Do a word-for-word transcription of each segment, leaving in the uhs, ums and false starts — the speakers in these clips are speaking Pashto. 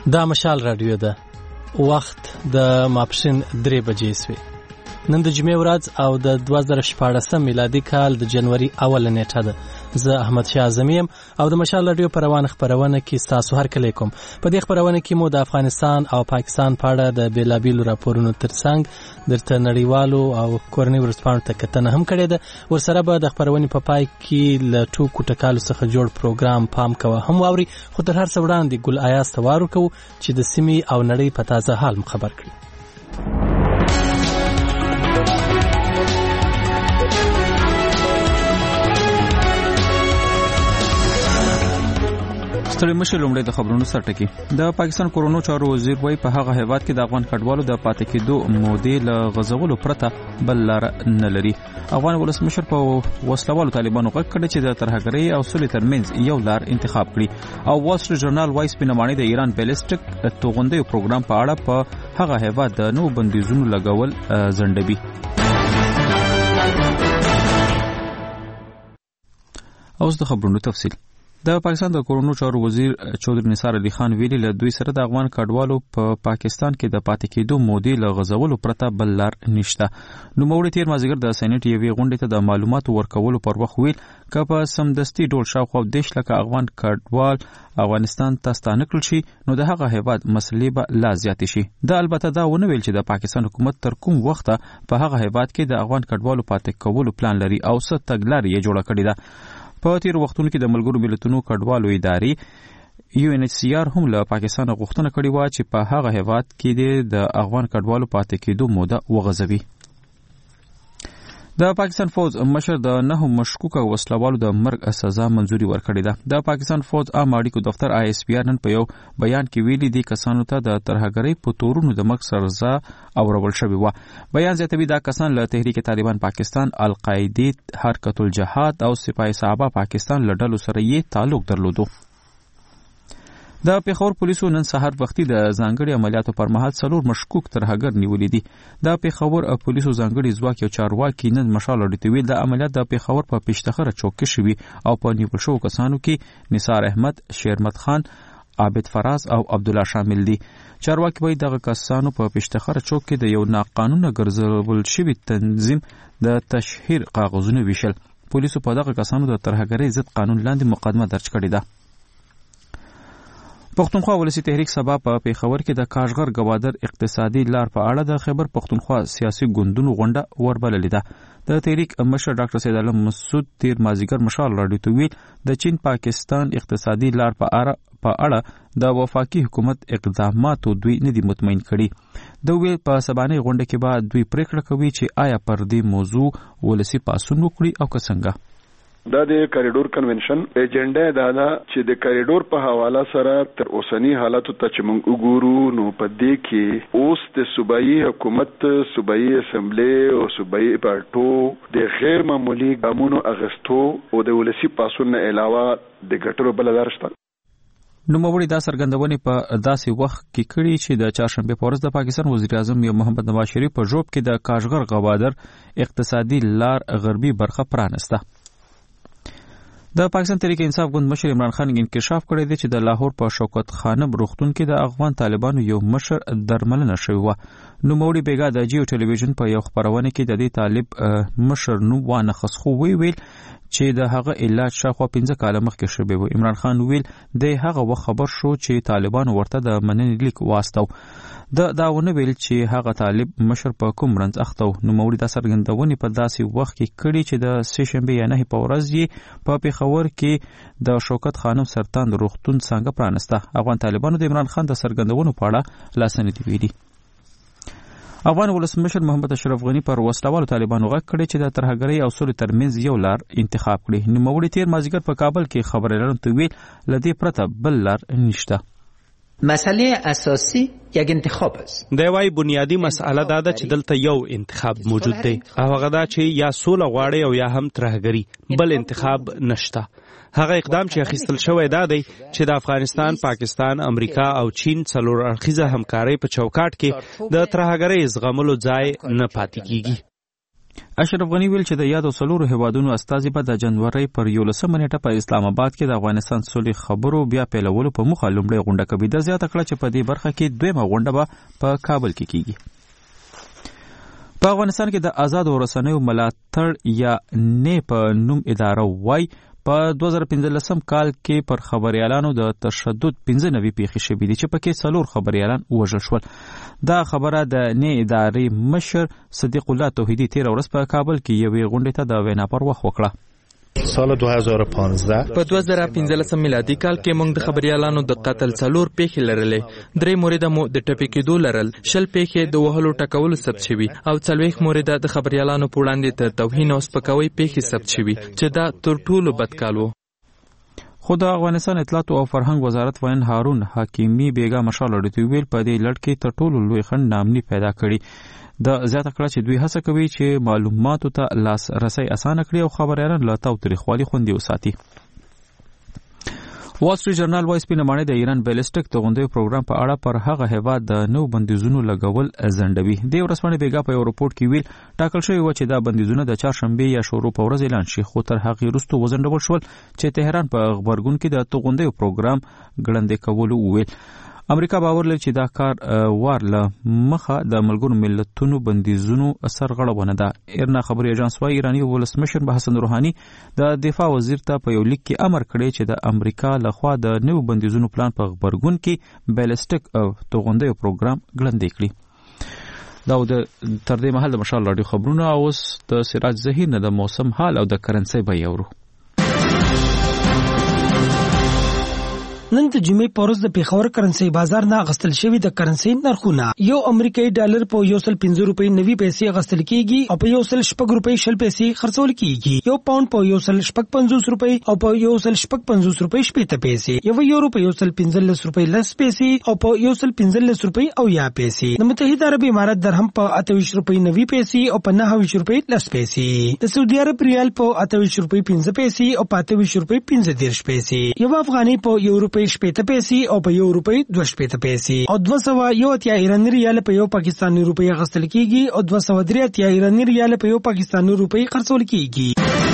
دا مشال رادیو ده. وخت د ماپښین درې بجې سوی. نن د جمعې ورځ او د دوه زره شپاړسم میلادي کال د جنوري اوله نیټه ده. زه احمد شاه اعظمي یم او د مشال رادیو په روانه خپرونه کې ستاسو هرکلی کوم. په دې خپرونه کې مو د افغانستان او پاکستان په اړه د بېلابېلو راپورونو ترڅنګ درته نړیوالو او کورنۍ ورځپاڼو ته کتنه هم کړې ده. ورسره به د خپرونې په پای کې له ټوکو ټکالو څخه جوړ پروګرام پام کوه هم واوري. خو تر هر څه وړاندې ګل ایاز ته وار ورکوو چې د سیمې او نړۍ په تازه حال مو خبر کړي. ستړي مشر لومړی د خبرونو سرټکی. د پاکستان کورونو چارو وزیر وایي په هغه هیواد کې د افغان کډوالو د پاتې کېدو مودې له غځولو پرته بل لار نه لري. افغان ولسمشر په وسلوالو طالبانو غږ کړی چې د ترهګرۍ او سولې ترمنځ یو لار انتخاب کړي. او وال سټریټ ژورنال وایي سپینماني د ایران بیلسټیک توغندیو پروګرام په اړه په هغه هیواد د نوو بندیزونو لګول ځنډوي. اوس د خبرونو تفصیل. د پاکستان د کورونو چارو وزیر چودري نثار علي خان ویلي له دوی سره د افغان کډوالو په پا پاکستان کې د پاتې کېدو مودې له غځولو پرته بل لار نشته. نوموړي تیر مازدیګر د سېنات یوې غونډې ته د معلوماتو ورکولو پر وخت ویل که په سمدستي ډول شاوخوا دېرش لکه افغان کډوال افغانستان ته ستانه کړل شي نو د هغه هیواد مسلې به لا زیاتې شي. دا البته دا ونه ویل چې د پاکستان حکومت تر کوم وخته په هغه هیواد کې د افغان کډوالو پاتې کولو پلان لري او څه تګلارې یې جوړه کړې ده. په تیر وختونو کې د ملګرو ملتونو کډوالو ادارې یو ان ایچ سی آر هم له پاکستان غوښتنه کړې وه چې په هغه هیواد کې د افغان کډوالو پاتې کېدو موده وغځوي. د پاکستان فوج مشر د نهو مشکوکه وسلوالو د مرګ سزا منځوري ورکړې ده. د پاکستان فوج عام اړیکو دفتر آی اس پی آر نن په یو بیان کې ویلي دي کسانو ته د ترهګرۍ په تورونو د مرګ سزا اورول شوې وه. بیان زیاتوي دا کسان له تحریک طالبان پاکستان، القاعده، حرکت الجهاد او سپاه صحابه پاکستان له ډلو سره یې تعلق درلودو. د پیښور پولیسو نن سهار وختي د ځانګړي عملیاتو پر مهال څلور مشکوک ترهګر نیولې دي. د پیښور پولیسو ځانګړي ځواک یو چارواکي نن مشال اډیته ویل د عملیات د پیښور په پېشتخره چوک کې شوي او په نیول شوو کسانو کې نثار احمد، شیرمت خان، عابد فراز او عبدالله شامل دي. چارواکي وایي دغه کسانو په پېشتخره چوک کې د یو ناقانونه ګرځول شوي تنظیم د تشهیر کاغذونه ویشل. پولیسو په دغه کسانو د ترهګرۍ ضد قانون لاندې مقدمه درج کړې ده. پښتونخوا ولسی تحریک سبا په پیښور کې د کاشغر گوادر اقتصادي لار په اړه د خیبر پښتونخوا سیاسي ګوندونو غونډه وربللې ده. د تحریک مشر ډاکټر سید علم مسعود تیر مازیګر مشال راډیو ته ویل د چین پاکستان اقتصادي لار په اړه په اړه د وفاقي حکومت اقداماتو دوی نه دي مطمئن کړي. د ویل په سبانه غونډه کې به دوی پریکړه کوي چې آیا پر دې موضوع ولسی پاسون وکړي او که څنګه. دا د کریډور کنونشن ایجنډا دا ده چې د کریډور په حواله سره تر اوسنی حالاتو ته چې موږ وګورو نو په دې کې اوس د صوبایي حکومت، صوبایي اسمبلی او صوبایي پارټو د غیر معمولی ګامونو اغستو او د ولسی پاسون نه علاوه د ګټلو بل لار شته. نوموړي دا څرګندونې په داسې وخت کې کړي چې د چهارشنبې په ورځ د پاکستان وزیر اعظم یو محمد نواز شریف په ژوب کې د کاشغر گوادر اقتصادي لار غربي برخه پرانسته. د پاکستان تحریک انصاف ګوند مشر عمران خان انکشاف کړی دی چې د لاهور په شوکت خانم روغتون کې د افغان طالبانو یو مشر درملنه شوی و. نوموړي بیګا د جیو ټلویزیون په یو خبرونه کې د دې طالب مشر نو وانه خسخو وی ویل چې د هغه علاج شاوخوا پنځه کاله مخکې شوی و. عمران خان ویل د هغه وخت خبر شو چې طالبانو ورته د مننې لیک واستو. د داونه ویل چې هغه طالب مشر په کوم رنځ اخته و. نوموړي دا څرګندونې په داسې وخت کې کړي چې د سه شنبې یا نه په ورځ یې په پیښور کې د شوکت خانم سرطان روغتون څنګه پرانسته. افغان طالبانو د عمران خان د څرګندونو په اړه لاسنیدي ویلي. افغان ولسمشر محمد اشرف غنی پر وسلوالو طالبانو غږ کړی چې د ترهګرۍ او سولې ترمنځ یو لار انتخاب کړي. نوموړي تیر مازدیګر په کابل کې خبريالانو ته ویل له دې پرته بل لار نشته. مسئله اساسی یک انتخاب است. دا وای بنیادی مسئله دا ده چې دلته یو انتخاب موجود دی او هغه دا چې یا سوله غواړي او یا هم ترهګری، بل انتخاب نشته. هغه اقدام چې اخیستل شوی دا دی چې د افغانستان، پاکستان، امریکا او چین څلور اړخیزه همکارۍ په چوکاټ کې د ترهګرۍ زغملو ځای نه پاتې کیږي. اشرف غنی ویل چې د یادو څلورو هیوادونو استازي په د جنوري پر یولسمه نیټه په اسلام آباد کې د افغانستان سولې خبرو بیا پیلولو په موخه لومړی غونډه کوي. د زیاته کړه چې په دې برخه کې دویمه غونډه به په کابل کې کیږي. په افغانستان کې د آزاد رسنیو ملاتړ یا نه په نوم اداره وای په دوه زره پنځلسم کال کې پر خبريالانو د تشدد پنځه نوي پیښې شوې دي چې پکې څلور خبريالان وژل شول. دا خبره د نه ادارې مشر صدیق الله توحیدی تیر ورځ په کابل کې یوې غونډې ته د وینا پر وخت وکړه. سال دو هزار و پانزده په دوه زره پنځلسم میلادي کال کې موږ د خبريالانو د قتل څلور پیښې لرلې. درې مورده مو د ټپي کېدو لرل، شل پیښې د وهلو ټکولو ثبت شوي او څلوېښت مورده د خبريالانو په وړاندې د توهین او سپکاوي پیښې ثبت شوي چې دا تر ټولو بد کال و. خو د افغانستان اطلاعات او فرهنګ وزارت وین هارون حکیمی بیګا مشال اړیته ویل په دې لړ کې تر ټولو لوی خند نامني پیدا کړي. د زیاته کړه چې دوی هڅه کوي چې معلوماتو ته لاس رسي اسانه کړي او خبريالان له تاوتریخوالي خوندي وساتي. وال سټریټ جرنال وایي سپینمانه د ایران بیلسټیک توغندې پروګرام په اړه پر هغه هیواد د نو بندیزونو لګول ځندوي. د ورسپانې بیګا په یو رپورت کې ویل ټاکل شوی و چې دا بندیزونه د چهارشنبه یا شروع په ورځ اعلان شي، خو تر هغه وروسته وځندول شول چې تهران په خبرګون کې د توغندې پروګرام ګړندې کول وویل. امریکا باور لري چې دا کار وار له مخه د ملګرو ملتونو بندیزونو سرغړونه ده. ایرنا خبري اژانس وايي ایرانی ولسمشر حسن روحاني د دفاع وزیر ته په یو لیک کې امر کړی چې د امریکا لخوا د نوو بندیزونو پلان په خبرګون کې بیلسټیک او توغندې پروګرام ګړندې کړي. دا د تر دې مهال د مشال رادیو خبرونه اوس د سراج زهیر نه د موسم حال او د کرنسي به یورو. نن د جمعې په ورځ د پیښور کرنسي بازار نه غستل شوی د کرنسي نرخونه یو امریکایي ډالر په یو سل پنځه روپۍ نوي پیسې غستل کیږي او په یو سل شپږ روپۍ شل پیسې خرڅول کیږي. یو پاوند په یو سل شپږ پنځوس روپۍ او په یو سل شپږ پنځوس روپۍ شپېته پیسې، یو یورو په یو سل پنځلس روپۍ لس پیسې او په یو سل پنځلس روپۍ او یا پیسې. د متحده عرب امارات درهم په اته ویشت روپۍ نوي پیسې او په نهه ویشت روپۍ لس پیسې. د سعودي عرب ریال په اته ویشت روپۍ پنځه پیسې او په اته ویشت روپۍ پنځه دېرش پیسې. یو افغاني په یو روپۍ شپېته پیسې او په یو روپۍ دوه شپېته پیسې او دوه سوه یو اتیا ایراني ریال په یو پاکستاني روپۍ غستل کیږي او دوه سوه درې اتیا ایراني ریال په یو پاکستاني روپۍ خرڅول کیږي.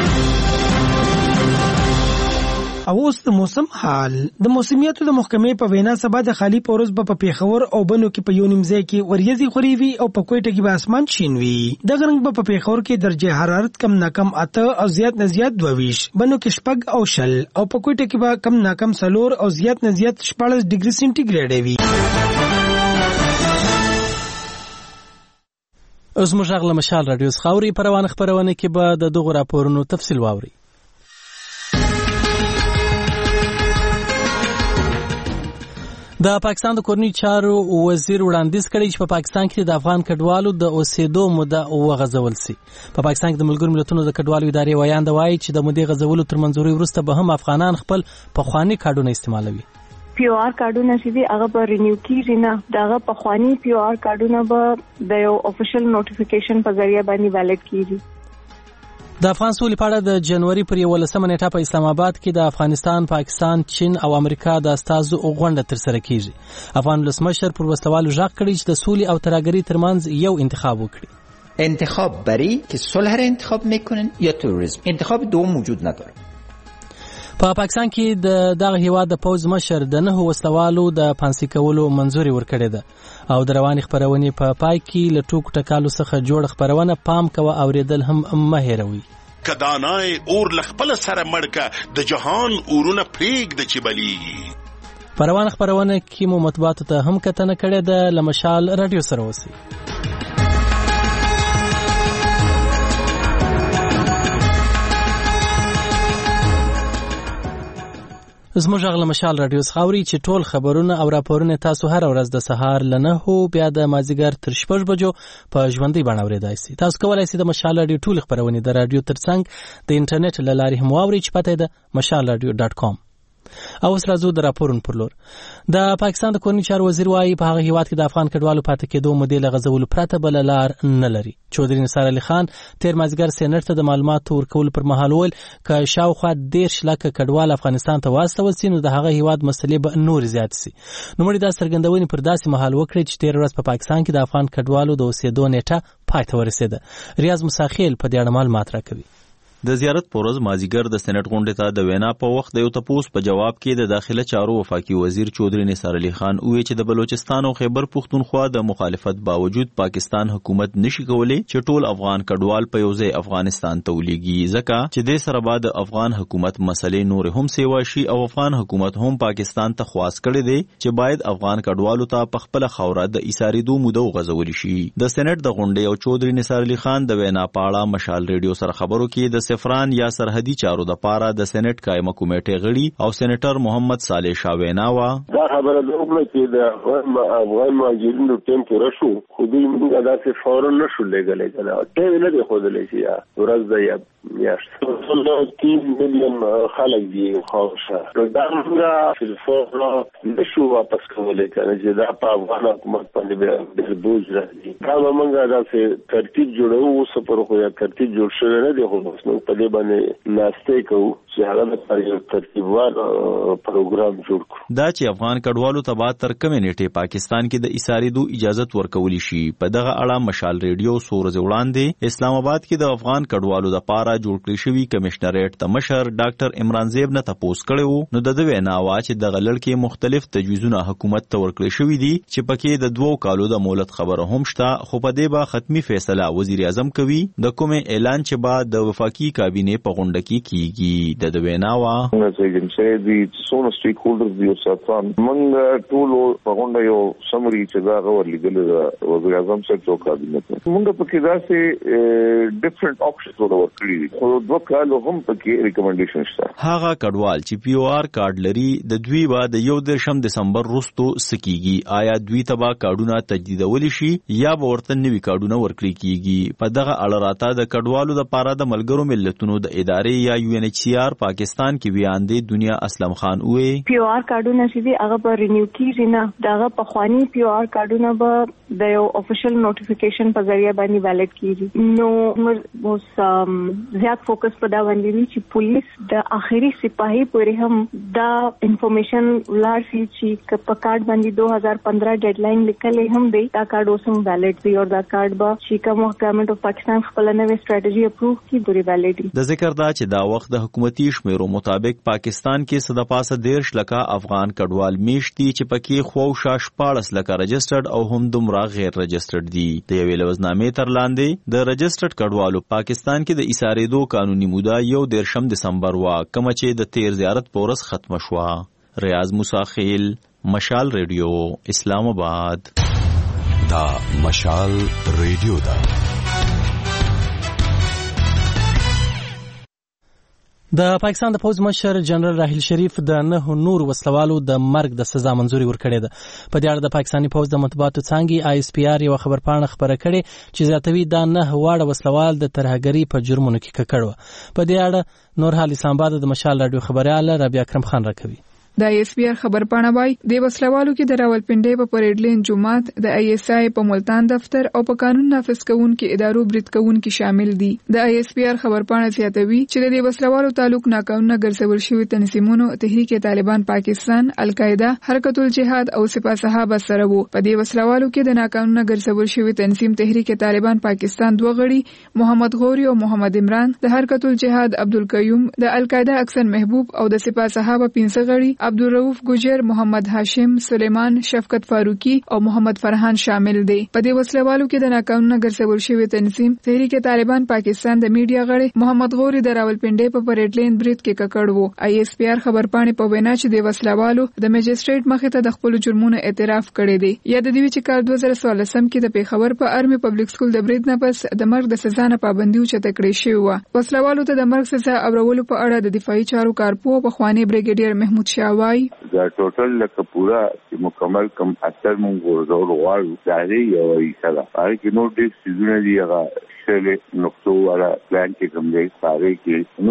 او اوس د موسم حال. د موسمیاتو د محکمې په وینا سبا د خالی پورز په پیښور او بنو کې په یو نیمځای کې وریځي خوري وي او په کوټه کې به اسمان شین وي. د غرنګ په پیښور کې درجه حرارت کم ناکم اته او زیات نه زیات دوه ویش، بنو کې شپږ او شل او په کوټه کې به کم ناکم څلور او زیات نه زیات شپږ ډیګري سنټیګریډ وي. اوس موږ غل مشال رادیو خاوري پروانه خبرونه کې به د دغه راپورونو تفصیل واوري. د پاکستان د کورنۍ چارو وزیر وړاندیز کړی چې په پاکستان کې د افغان کډوالو د اوسېدو موده وغځول شي. په پاکستان کې د ملګرو ملتونو د کډوالو ادارې ویاند وایي چې د مودې غځولو تر منځوري وروسته به هم افغانان خپل پخوانی کارډونه استعمالوي. پی او آر کارډونه چې هغه به رینیو کیږي نه، دغه پخوانی پی او آر کارډونه به د یو افیشل نوټیفیکیشن په ذریعہ باندې ویلیډ کیږي. د افغان سولې په اړه د جنوري پر یولسمه نیټه په اسلام آباد کې د افغانستان، پاکستان، چین او امریکا د استازو غونډه ترسره کیږي. افغان ولسمشر پر وسوالو ژغ کړی چې د سولې او ترهګرۍ ترمنځ یو انتخاب وکړي. انتخاب برای که صلح را انتخاب میکنن یا تروریسم. انتخاب دوم وجود نداره. په پاکستان کې د دغه هیواد د پوز مشر د نه وسلوالو د پانسي کولو منځوري ورکړی ده او د رواني خبرونې په پای کې له ټوک ټکالو څخه جوړ خبرونه پام کوه اوریدل هم مه هېروئ. کدانای اور لخپل سره مړکه د جهان اورونه پریګ د چبلی. په روانه خبرونه کې مو مطبوعاتو ته هم کتنه کړې ده. له مشال رادیو سره اوسئ. زموږ غل مشال رادیو خاوري چې ټول خبرونه او راپورونه تاسو هر ورځ د سهار لنه هو بیا د مازیګر تر شپږ بجو په ژوندۍ بڼه اورېدای شئ. تاسو کولای شئ د مشال رادیو ټول خبرونه د رادیو ترڅنګ د انټرنیټ له لارې هم واورئ چې پته ده مشال رادیو ډاټ کام. او اوس راځو د راپورونو پر لور. د پاکستان د کورني چارو وزیر وايي په هغه هیواد کې د افغان کډوالو پاتې کېدو مودې له غځولو پرته بل لار نه لري. چودري نثار علي خان تیر مازیګر سېنات ته د معلوماتو ورکولو پر مهال وویل که شاوخوا دېرش لکه کډوال افغانستان ته واستول سي نو د هغه هیواد مسلې به نور زیات سي. نو مړي دا څرګندونې پر داسې مهال وکړي چې تیر ورځ په پاکستان کې د افغان کډوالو د اوسېدو نیټه پای ته ورسېده. ریاض مساخیل په دې اړه معلومات راکوي. د زیارت پورز مازیګر د سېنات غونډې ته د وینا په وخت د یو تپوس په جواب کې د داخله چارو وفاقي وزیر چودري نثار علي خان وویل چې د بلوچستان او خیبر پختونخوا د مخالفت باوجود پاکستان حکومت نشي کولی چې ټول افغان کډوال په یو ځای افغانستان ته ولېږي ځکه چې د سره بعد افغان حکومت مسلې نور هم سیوا شي او افغان حکومت هم پاکستان ته خواست کړی دی چې باید افغان کډوالو ته په خپل خوره د ایساریدو موده وغځول شي. د سېنات د غونډې او چودري نثار علي خان د وینا په اړه مشال ریډیو سره خبرو کې د سفران یا سرحدي چارو د پاره د سېنات قائمه کمیټې غړي او سېنیټر محمد صالح شاوینا وا دا خبره دومره چې د افغان مهاجرینو ټیم پوره شو خو دوی موږ داسې فورن نشو لګلې کنه ټیم نه دی خودلې چې یا ورځ د یا میاشت تین میلیون خلک دی خوښه دا موږ فلسفه نشو واپس کولای کنه چې دا په افغان حکومت باندې د بوج راځي دا موږ داسې ترتیب جوړو اوس پر خو یا ترتیب جوړ شوی نه دی خو نو په دې باندې ناشته کوو چې هغه د یو ترتیبوار پروګرام جوړ کړو. دا چې افغان کډوالو ته به تر کومې نیټې پاکستان کې د ایساریدو اجازه ورکولی شي په دغه اړه مشال ریډیو څو ورځې وړاندې اسلام آباد کې د افغان کډوالو د پاره جوړ کړی شوی کمشنریټ ته مشر ډاکټر عمران زیب نه تپوس کړو نو د دوی وینا وا چې د غلړ مختلف تجویزونه حکومت ته ورکړی شوی دي چې پکې د دوو کالو د مهلت خبره هم شته خو په دې به ختمي فیصله وزیر اعظم کوي د کومې اعلان چې بعد د وفاقي کابینه په غونډه کې کیږي. د دوی وینا وا څنګه چې د سونو سټیک هولډرز دی او ساتان موږ ټول په غونډه یو سمري چې دا غوړ لیدل د وزیر اعظم سره څو کابینه موږ په کې داسې ډیفرنٹ آپشنز ورکړي دي خو دوه کالو هم په کې ریکمنډیشن شته. هغه کډوال چې پی او آر کارت لري د دوی بعد یو درشم دسمبر وروسته سکیږي آیا دوی تبا کارډونه تجدیدول شي یا به ورته نوي کارډونه ورکړي کیږي. په دغه اړه راته د کډوالو د پاره د ملګرو ملتونو د ادارې یا یو ان ایچ سی آر پاکستان کې بیان دی دنیا اسلم خان وې پی او آر کارډونه چې هغه به رینیو کیږي نه دغه په خواني پی او آر کارډونه به د یو افیشل نوټیفیکیشن په ذریعہ باندې ویلیډ کیږي. نو اوس زیات فوکس په دا باندې وی چې پولیس د اخیری سپاهي پورې هم دا انفارمیشن ولر سي چې په کارت باندې دو ہزار پندرہ ډیډلاین لیکلې هم دی دا کارت اوس هم ویلیډ دی او دا کارت به چې کوم ګورنمنت اف پاکستان خپل نوې سټریټجی اپروو کړي دوی ویلیډ. د ذکر دا چې دا وخت د حکومتي شمیرو مطابق پاکستان کې صد پاسه دیرش لکه افغان کډوال میشتي چې پکې خو شاش پاړس لکه رجسټرډ او هم دومره غیر رجسټرډ دي. د یوې لوزنامې تر لاندې د رجسټرډ کډوالو پاکستان کې د ایساریدو قانوني موده یو دیرشم دسمبر وا کوم چې د تیر زیارت پورس ختم شوه. ریاض مساخیل مشال ریډیو اسلام آباد. دا مشال ریډیو دا د پاکستان د پوز مشر جنرال راحیل شریف د نه نور وسلوالو د مرګ د سزا منزوري ورکړې ده. په دې اړه د پاکستاني پوز د مطبوعاتو څانګې آی اس پی آر یو خبرپاڼه خبره کړې چې زیاتوي دا نه واړه وسلوال د ترهګرۍ په جرمونو کې ککړ و. په دې اړه نور حال اسلام آباد د مشال رادیو خبريال ربيع اکرم خان راکوي. د آی اس پی آر خبرپاڼه وايي د وسلوالو کې د راولپنډۍ په پریډ لین جماعت د آی اس آی په ملتان دفتر او په قانون نافذ کوونکو ادارو برید کوونکو شامل دي. د آی اس پی آر خبرپاڼه زیاتوي چې د وسلوالو تعلق ناقانونه ګرځول شوی تنظیمونو تحریک طالبان پاکستان، القاعده، حرکت الجهاد او سپاه صحابه سره وو. په دې وسلوالو کې د ناقانونه ګرځول شوی تنظیم تحریک طالبان پاکستان دوه غړي محمد غوري او محمد عمران، د حرکت الجهاد عبدالقیوم، د القاعده اکسن محبوب او د سپاه صحابه پنځه غړي عبدالرؤف گجر، محمد هاشم، سلیمان، شفقت فاروقی او محمد فرحان شامل دي. په دې وسلوالو کې د ناقانونه ګرځول شوی تنظیم تحریک طالبان پاکستان د میډیا غړي محمد غوري د راولپنډۍ په پریډ لین برید کې ککړ وو. آی اس پی آر خبرپاڼه په وینا چې د وسلوالو د میجستریټ مخې ته د خپل جرمونو اعتراف کړی دی. یا د دې چې کال دوه زره څوارلسم کې د پیښور په ارمي پبلک سکول د برید نه پس د مرګ د سزا نه پابندي چته کړې شوی و. وسلوالو ته د مرګ سزا اورولو په اړه د دفاعي چارو کارپو په خوانی بریګیډیر محمود شاه وايي دا ټوټل لکه پورا چې مکمل کم اثر مونږ ورزول غواړو دا دی یو ایسه ده هغه کې نو ډېر سیزونه دي هغه شلې نقطو والا پلان کې کوم دی ساره کې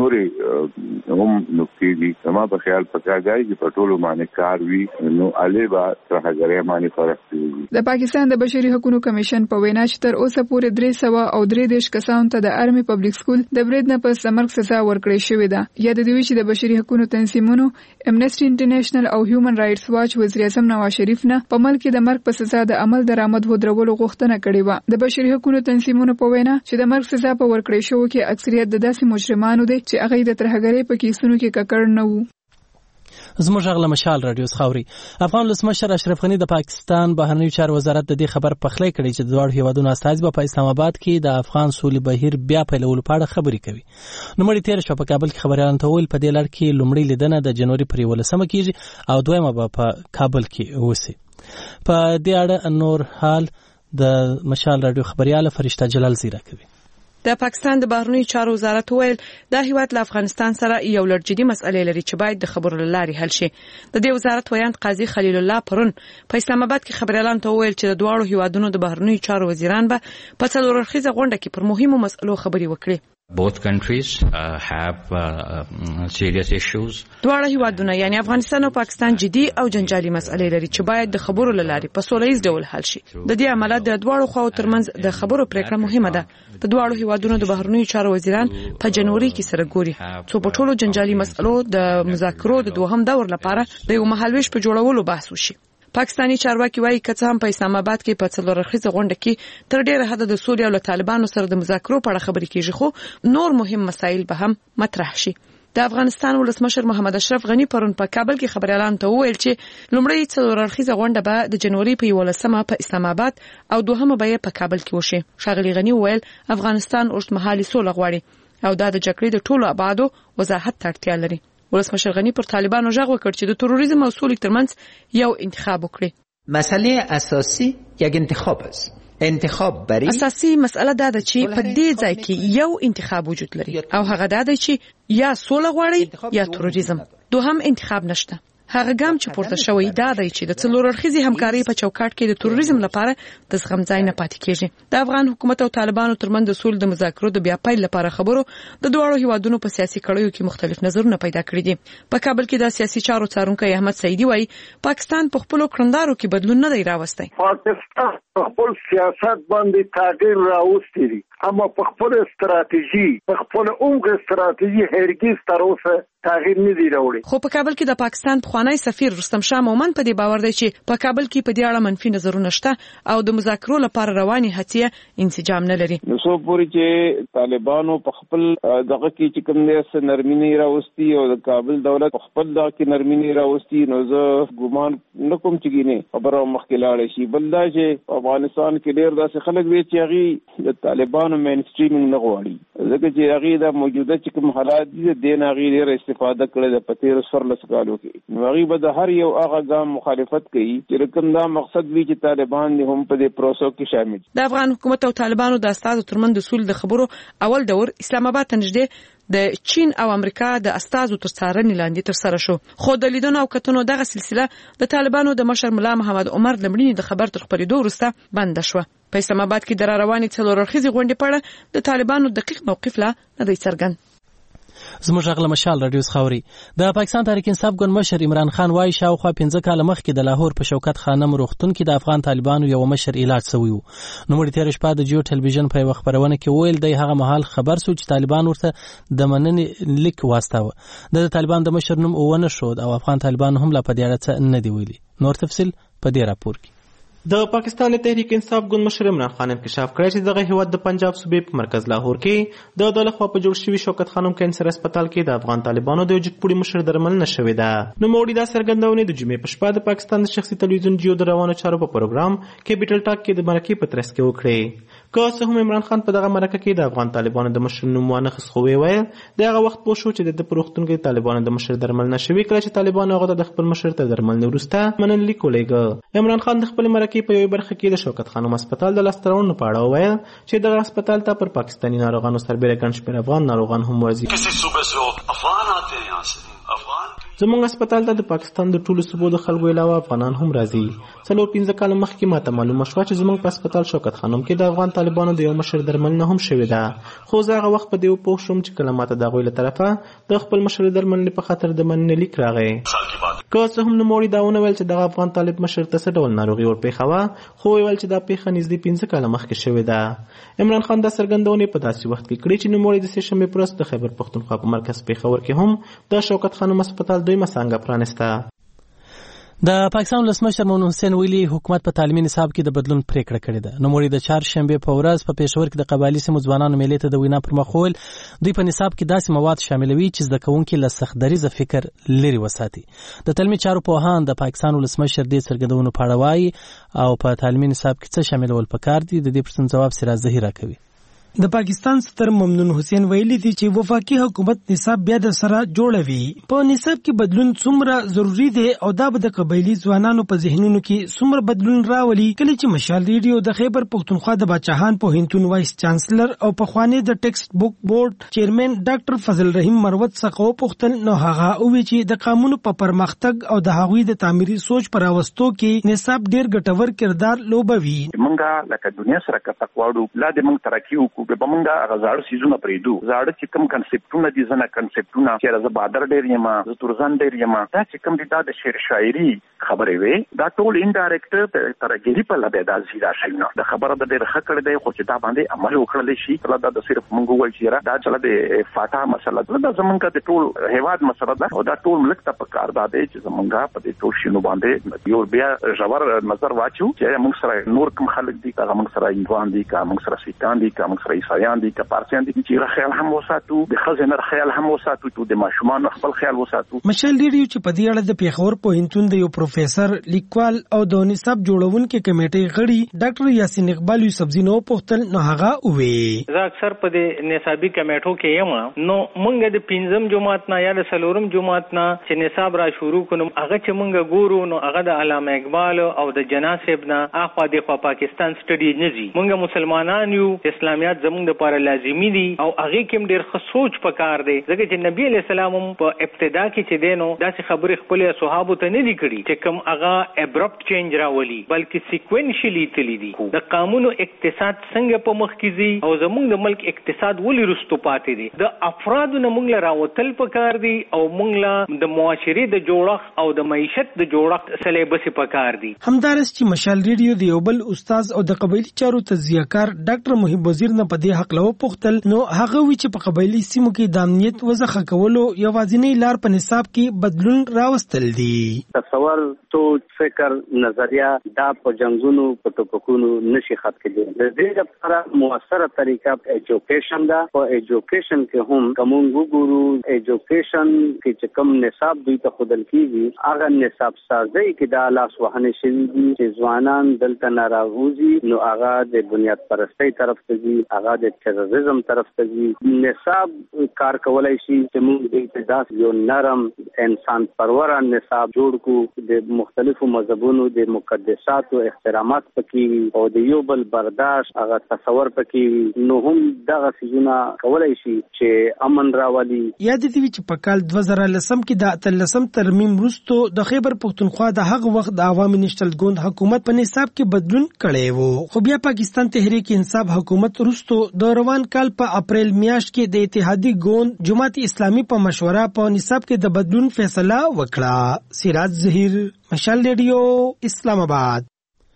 نورې هم نقطې دي زما په خیال پکار دی چې په ټولو باندې کار وي نو الېبا ترهګرۍ باندې فرق کوي. د پاکستان د بشري حقوقو کمیشن په وینا چې تر اوسه پورې درې سوه او درې دېرش کسانو ته د آرمي پبلک سکول د برید نه پس د مرګ سزا ورکړې شوې ده. یا د دوی چې د بشري حقوقو تنظیمونو امنیسټي انټرنیشنل او هیومن رائټس واچ وزیر اعظم نواز شریف نه په ملک کې د مرګ په سزا د عمل درآمد ودرولو غوښتنه کړې و. د بشري حقوقو تنظیمونو په وینا چې د مرګ سزا په ورکړې شوو کې اکثریت د داسې مجرمانو دي چې هغه د ترهګرۍ په کیسونو کې ککړ نه وو. زموږ غږ له مشال رادیو خاوري. افغان ولسمشر اشرف غنی د پاکستان بهرنیو چارو وزارت د دې خبر پخلی کړی چې د دواړو هیوادونو استازي په اسلام آباد کې د افغان سولې بهیر بیا پیلولو په اړه خبرې کوي. نو مړي تیر شو په کابل کې خبريالان ته ویل په دې لړ کې لومړی لیدنه د جنوري پر یولسمه کېږي او دویمه به په کابل کې وسی. په دې اړه نور حال د مشال رادیو خبرياله فرشته جلال زیرا کوي. د پاکستان د بهرنیو چارو وزارت ویل دا هیواد له افغانستان سره یو لړ جدي مسئلې لري چې باید د خبرو له لارې حل شي. د دې وزارت ویاند قاضي خلیل الله پرون په اسلام آباد کې خبريالان ته ویل چې د دواړو هیوادونو د بهرنیو چارو وزیران به په څلور اړخیزه غونډه کې پر مهمو مسئلو خبرې وکړي. Both countries uh, have uh, serious issues. دواړه هیوادونه یعنی افغانستان او پاکستان جدي او جنجالي مسئلې لري چې باید د خبرو له لارې په سوله ییز ډول حل شي. د دې عمله د دواړو خواو ترمنځ د خبرو پریکړه مهمه ده. د دواړو هیوادونو د بهرنیو چارو وزیران په جنوري کې سره ګوري څو په ټولو جنجالي مسئلو د مذاکرو د دوهم دور لپاره د یو مهالويش په جوړولو بحث وشي. پاکستانی چارواکي وايي که هم په اسلام آباد کې په څلور اړخیزه غونډه کې تر ډیره حد د سولې او له طالبانو سره د مذاکرو په اړه خبرې کیږي خو نور مهم مسایل به هم مطرح شي. د افغانستان ولسمشر محمد اشرف غنی پرون په کابل کې خبريالان ته وویل چې لومړی څلور اړخیزه غونډه به د جنوري په یولسمه په اسلام آباد او دوهمه به په کابل کې وشي. ښاغلي غنی وویل افغانستان اوږدمهالي سوله غواړي او دا د جګړې د ټولو ابعادو وضاحت ته اړتیا لري. ولسمشر غنی پر طالبانو ژغ وکړ چې د تروریزم او سولې ترمنځ یو انتخاب وکړي. مسئله اساسی یک انتخاب است. انتخاب برای اساسی مسئله دا ده چې په دې ځای کې یو انتخاب وجود لري او هغه دا ده چې یا سوله غواړي یا تروریزم. دوهم انتخاب نشته. هغه ګام چې پورته شوی دا دی چې د څلور اړخیزې همکارۍ په چوکاټ کې د تروریزم لپاره د زغم ځای نه پاتې کېږي. د افغان حکومت او طالبانو ترمنځ د سولې د مذاکرو د بیا پیل لپاره خبرو د دواړو هیوادونو په سیاسي کړیو کې مختلف نظرونه پیدا کړي دي. په کابل کې د سیاسي چارو څارونکی احمد سعیدي وایي پاکستان په خپلو کړندارو کې بدلون نه دی راوستی. پاکستان په خپل سیاست باندې تغییر راوستی دی اما په خپل ستراتیژي په خپل عمق ستراتیژي هرگز تر اوسه تغییر نه دی راوړی. خو په کابل کې د پاکستان پخوانی سفیر رستم شاه مومن په دې باور دی چې په کابل کې په دې اړه منفي نظرونه شته او د مذاکرو لپاره رواني هڅې انسجام نه لري. نو څو پورې چې طالبانو په خپل دغه کې چې کوم نه نرمینی راوستي او د کابل دولت په خپل دغه کې نرمینی راوستي نو زه ګومان نکوم چې ګینه خبره مخکې لاړ شي. بل دا چې افغانستان کې ډېر داسې خلک وي چې هغه د طالبانو مین سټریمینګ نه غواړي ځکه چې هغه د موجوده چې کوم حالات دي د نه هغه ډېر استفاده کړي د پتیر سر لسکالو کې نو هغه به د هر یو هغه ګام مخالفت کوي چې کوم دا مقصد وي چې طالبان هم په دې پروسو کې شامل. د افغان حکومت او طالبانو د استازو ترمنځ د سولې د خبرو اول دور اسلام آباد ته نږدې د چین او امریکا د استازو تر څارنې لاندې تر سره شو. خو د لیدنو او کتنو دغه سلسله د طالبانو د مشر ملا محمد عمر لمړني د خبر تر خبرېدو وروسته بند شوه. په اسلام آباد کې د روانې څلور اړخیزې غونډې په اړه د طالبانو دقیق موقف لا نه دی څرګند. زموږ غږ له مشال رادیو خاوري. د پاکستان تحریک انصاف ګوند مشر عمران خان وايي شاوخوا پنځه کاله مخکې د لاهور په شوکت خانم روغتون کې د افغان طالبانو یو مشر علاج شوی و. نو مړي تیر شپه د جیو ټلویزیون په یو خبرونه کې ویل دی هغه مهال خبر سو چې طالبان ورته د مننې لیک واستاوه. د طالبان د مشر نوم ونه شو او افغان طالبان هم لا په دې اړه څه نه دی ویلي. نور تفصیل په دې راپور کې. د پاکستان تحریک انصاف ګوند مشر عمران خان انکشاف کړی چې دغه هیواد د پنجاب صوبې په مرکز لاهور کې د دولت خوا په جوړ شوي شوکت خانم کینسر هسپتال کې د افغان طالبانو د یو جګپوړي مشر درملنه شوې ده. نوموړي دا څرګندونې د جمعې په شپه د پاکستان د شخصي تلویزیون جیو د روانو چارو په پروګرام کیپټل ټاک کې د مرکې په ترڅ کې وکړې. که څه هم عمران خان په دغه مرکه کې د افغان طالبانو د مشر نوم وانخیست خو ویل د هغه وخت پوه شو چې د په روغتون کې طالبانو د مشر درملنه شوې کله چې طالبانو هغه د خپل مشر ته درملنه وروسته مننلیک ولېږه. عمران خان د خپل مرکې په یوه برخه کې د شوکت خانم هسپتال د لاسته راوړنو په اړه وویل چې دغه هسپتال ته پر پاکستاني ناروغانو سربېره ګڼ شمېر افغان ناروغان هم ورځي. زموږ هسپتال ته د پاکستان د ټولو صوبو د خلکو علاوه افغانان هم راځي. څلور پنځه کاله مخکې ماته معلومه شوه چې زموږ په هسپتال شوکت خانم کې د افغان طالبانو د یو مشر درملنه هم شوې ده. خو زه هغه وخت په دې پوه شوم چې کله ماته د هغوی له طرفه د خپل مشر درملنې په خاطر د مننې لیک راغی. که څه هم نوموړي دا ونه ویل چې دغه افغان طالب مشر ته څه ډول ناروغي ورپېښه وه، خو ویل چې دا پیښه نږدې پنځه کاله مخکې شوې ده. عمران خان دا څرګندونې په داسې وخت کې کړې چې نوموړي د سې شنبې په ورځ د خیبر پښتونخوا په مرکز پېښور کې هم د شوکت خانم هسپتال دویمه څانګه پرانسته. د پاکستان ولسمشر ممنون حسین ویلي حکومت په تعلیمي نصاب کې د بدلون پریکړه کړې ده. نوموړي د چهارشنبې په ورځ په پېښور کې د قبایلي سیمو ځوانانو میلې ته د وینا پر مخ وویل دوی په نصاب کې داسې مواد شاملوي چې زده کوونکي له سختدریزه فکر لرې وساتي. د تعلیمي چارو پوهان د پاکستان ولسمشر دې څرګندونو په اړه وایي او په تعلیمي نصاب کې څه شاملول پکار دي. د دې پوښتنې جواب سراج زهیر راکوي. د پاکستان صدر ممنون حسین ویلي دي چې وفاقي حکومت نصاب بیا د سره جوړوي. په نصاب کې بدلون څومره ضروری دی او دا به د قبایلي ځوانانو په ذهنونو کې څومره بدلون راولي. کله چې مشال ریډیو د خیبر پښتونخوا د باچاهان پوهنتون وایس چانسلر او پخوانی د ټیکسټ بوک بورډ چیرمن ډاکټر فضل رحیم مروت څخه وپوښتل نو هغه وویل چې د قانون په پرمختګ او د هغوی د تعمیري سوچ پر راوستو کې نصاب ډیر ګټور کردار لوبوي. منګه لکه دنیا سره کتاکواړو لا د منګ ترقی به بمنګه غزاړو سيزونه پریدو زاړه چې کوم کنسپټونه دي زنه کنسپټونه چې راز بادر ډیر یما ز تورزان ډیر یما دا چې کوم دي دا د شعر شاعري خبرې وي دا ټول انډایرکټ ترګری په لبه دا زیرا شینه د خبره د ډیر خکړه دی خو چې دا باندې عمل وکړل شي دا د صرف مونږ وایي چې دا چله د فاټا مسله ده دا زمونږه د ټول هیواد مسله ده او دا ټول ملک ته پکار ده چې زمونږه په دې ټول شینو باندې یو بیا ژور نظر واچو چې موږ سره نور کوم خلک دي هغه موږ سره ایوان دي کا موږ سره سیتان دي کا موږ سره عیسایان دي کا پارسیان دي چې خیال هم وساتو د خزینه خیال هم وساتو ته د ماشومان خپل خیال وساتو. مشال ریډیو چې په دې اړه د پیښور پوهنتون د یو پروفیسور لیکوال او د نصاب جوړونکو کمیټې غړي ډاکټر یاسین اقبال یوسفزینو پوښتل نو هغه وې زه اکثر په دې نصابي کمیټو کې یم نو مونږ د پنځم جماعت نه یا د سلورم جماعت نه چې نصاب را شروع کړو هغه چې مونږ ګورو نو هغه د علامه اقبال او د جناسب نه اخوا د پاکستان سټډي نه دي. مونږ مسلمانان یو اسلامیات زمونږ لپاره لازمي دي او هغه کې ډېر ښه سوچ پکار دی ځکه چې نبی علیہ السلام په ابتدا کې چې دینو داسې خبرې خپل صحابه ته نه دي کړي چې کوم هغه ابرپټ چینج راولي بلکې سیکوینشلی تللی دي. د قانون اقتصاد څنګه په مخ کې دي او زمونږ د ملک اقتصاد ولې رستو پاتې دي د افرادو نه مونږ راوتل پکار دي او مونږ لا د معاشري د جوړښت او د معیشت د جوړښت سلیبس پکار دي. همدارس چې مشال ریډیو د یو بل استاد او د قبایلی چارو تجزیه‌کار ډاکټر محب وزیر نه په دې حق لو پوښتل نو هغه وی چې په قبایلی سیمو کې د امنیت وضعه کولو یوازینی لار په نصاب کې بدلون راوستل دي. تصور سوچ فکر نظریه دا په جنگونو په ټوپکونو نشي ختم کېدی. د دې لپاره موثره طریقه ایجوکیشن دا او ایجوکیشن کې هم کوم ګورو ایجوکیشن کې چې کوم نصاب دوی ته خودل کیږي هغه نصاب سازي کې دا لاس وهنه شي چې ځوانان دلته ناراضي نو هغه د بنیاد پرستی طرف ته ځي هغه د تروریزم طرف ته ځي. نصاب کار کولای شي چې موږ د ابتداء یو نرم انسان پرور نصاب جوړ کو د مختلفو مذهبونو د مقدسات او احترامات پکې او د یو بل برداشت هغه تصور پکې نو هم دغه سيزونه کولای شي چې امن راولي. یاد دي چې په کال دوه زره لسم کې د اتلسم ترمیم وروسته د خیبر پښتونخوا د هغه وخت د عوامي نېشنل ګوند حکومت په نصاب کې بدلون کړی وو خو بیا پاکستان تحریک انصاف حکومت وروسته د روان کال په اپریل میاشت کې د اتحادی ګوند جماعت اسلامي په مشوره په نصاب کې د بدلون فیصله وکړه. سراج زهیر مشال ریډیو اسلام آباد.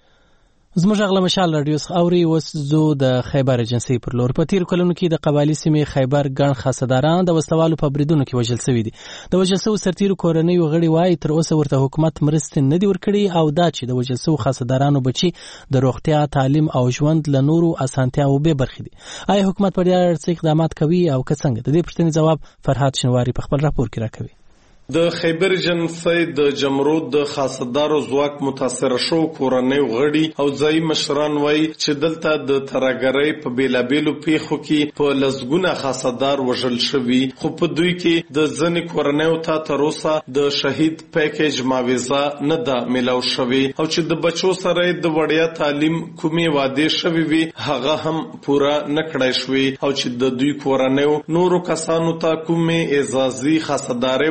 زموږ غلا مشال رادیو څخه اوري اوس زو د خیبر ایجنسی پر لور په تیر کلونو کې د قبایلی سیمې خیبر ګڼ خاصداران د وسلوالو په بریدونو کې وژل شوي دي. د وژل شوو سرتیرو کورنۍ غړي وایي تر اوسه ورته حکومت مرستې نه دي ورکړي او دا چې د وژل شوو خاصدارانو بچي د روغتیا تعلیم او ژوند له نورو اسانتیاو به برخې دي. آیا حکومت په دې اړه څه اقدامات کوي او که څنګه؟ د دې پوښتنې جواب فرهاد شنواری په خپل راپور کې راکوي. د خیبر ایجنسی د جمرود د خاصدارو ځواک متاثر شو کورنۍ غړي او ځای مشران وایي چې دلته د ترګرۍ په بیلابیلو پیښو کې په لسګونه خاصدار وژل شوي خو په دوی کې د ځینې کورنیو ته تر اوسه د شهید پیکیج معاوضه نه ده میلاو شوې او چې د بچو سره د وړیا تعلیم کومې وعدې شوې وي هغه هم پوره نه کړای شوې او چې د دوی کورنیو نورو کسانو ته کومې اعزازي خاصدارۍ ورکړل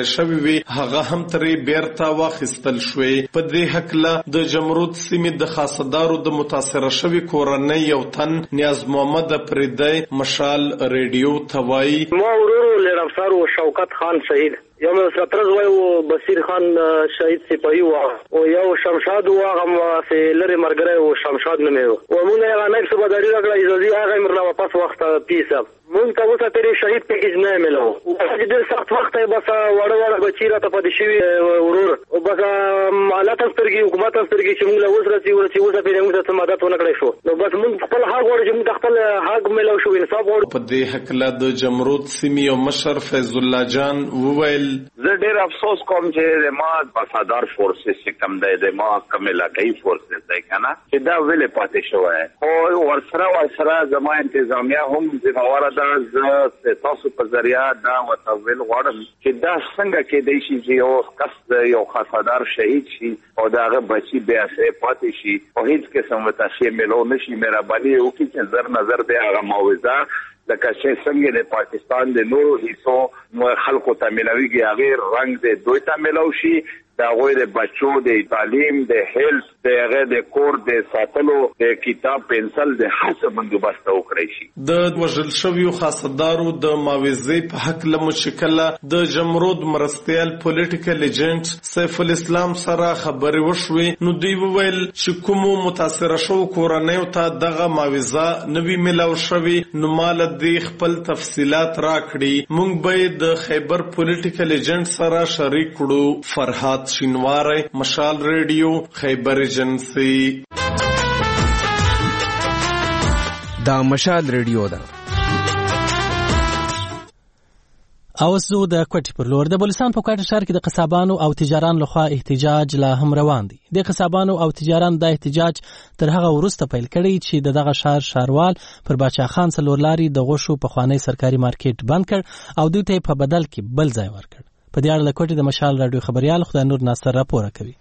ځای شوی وي هغه هم ترې بیرته واخیستل شوې. په دې هکله د جمرود سیمې د خاصدارو د متاثره شوي کورنۍ یو تن نیاز محمد پریدی مشال ریډیو ته وایي ما ورور لیر افسر و شوکت خان شهید یو سترز وای و بصیر خان شهید سپاهی و او یو شمشاد و هغه سه لری مرګره و شمشاد نه و و مونږ هغه نه څه بداري راغله اجازه هغه مرلا واپس وخت پیسه مونږ ته وته ترې شهید پیکیج نه ملو او ډېر سخت وخت بس وړه وړه بچی را ته پد شي ورور او بس مالات سترګي حکومت سترګي چې موږ له وسره چې ورته وسه پیرنګ ته مدد ونه کړی شو نو بس موږ خپل حق غواړو چې موږ خپل حق ملو شو انصاف غواړو. په دې هکله د جمرود سیمې او مشر فیض الله جان وویل زه ډېر افسوس کوم چې ما بسادار فورسز چې کم دی د ما کوم علاقايي فورسز دی کنه چې دا ویلې پاتې شوی او ورسره ورسره زما انتظامیه هم ذمہواره ده زه تاسو په ذریعہ دا وتویل غواړم چې دا څنګه کېدای شي چې یو کس یو خاصدار شهید شي او داغه بچی بیا سه پاتې شي او هیڅ قسم متاثر ملو نشي مهرباني وکړي چې زر نظر به هغه معاوضه لکه چې څنګه د پاکستان د نورو حصو خلکو ته ملويږي هغه رنگ د دوی ته ملو شي دا غوې د بچو د تعلیم د هیلث د هغه د کور د ساتلو د کتاب پنسل د حسب بندوبست وکړي شي. د وژل شویو خاصدارو د معاوضې په حق له مشکله د جمرود مرستيال پولیټیکل ایجنټ سیف الاسلام سره خبرې وشوې نو دوی وویل چې کومو متاثر شو کورنیو ته دغه معاوضه نوی ملو شوی نو مال د خپل تفصيلات راکړي. مونږ به د خیبر پولیټیکل ایجنټ سره شریک کړو. فرحات شینواری مشال ریډیو خیبر ایجنسی. دا مشال ریډیو ده. اوس زه د کوټې پر لور د بلوچستان په کوټه ښار کې د قصابانو او تجارانو لخوا احتجاج لا هم روان دی. د قصابانو او تجارانو د احتجاج تر هغه وروسته پیل کړی چې د دغه ښار ښاروال پر باچا خان څلور لاري د غوښو پخوانی سرکاري مارکیټ بند کړ او دوی ته په بدل کې بل ځای ورکړ. په دې اړه د کوټې د مشال راډیو خبريال خدای نور ناصر راپور کوي.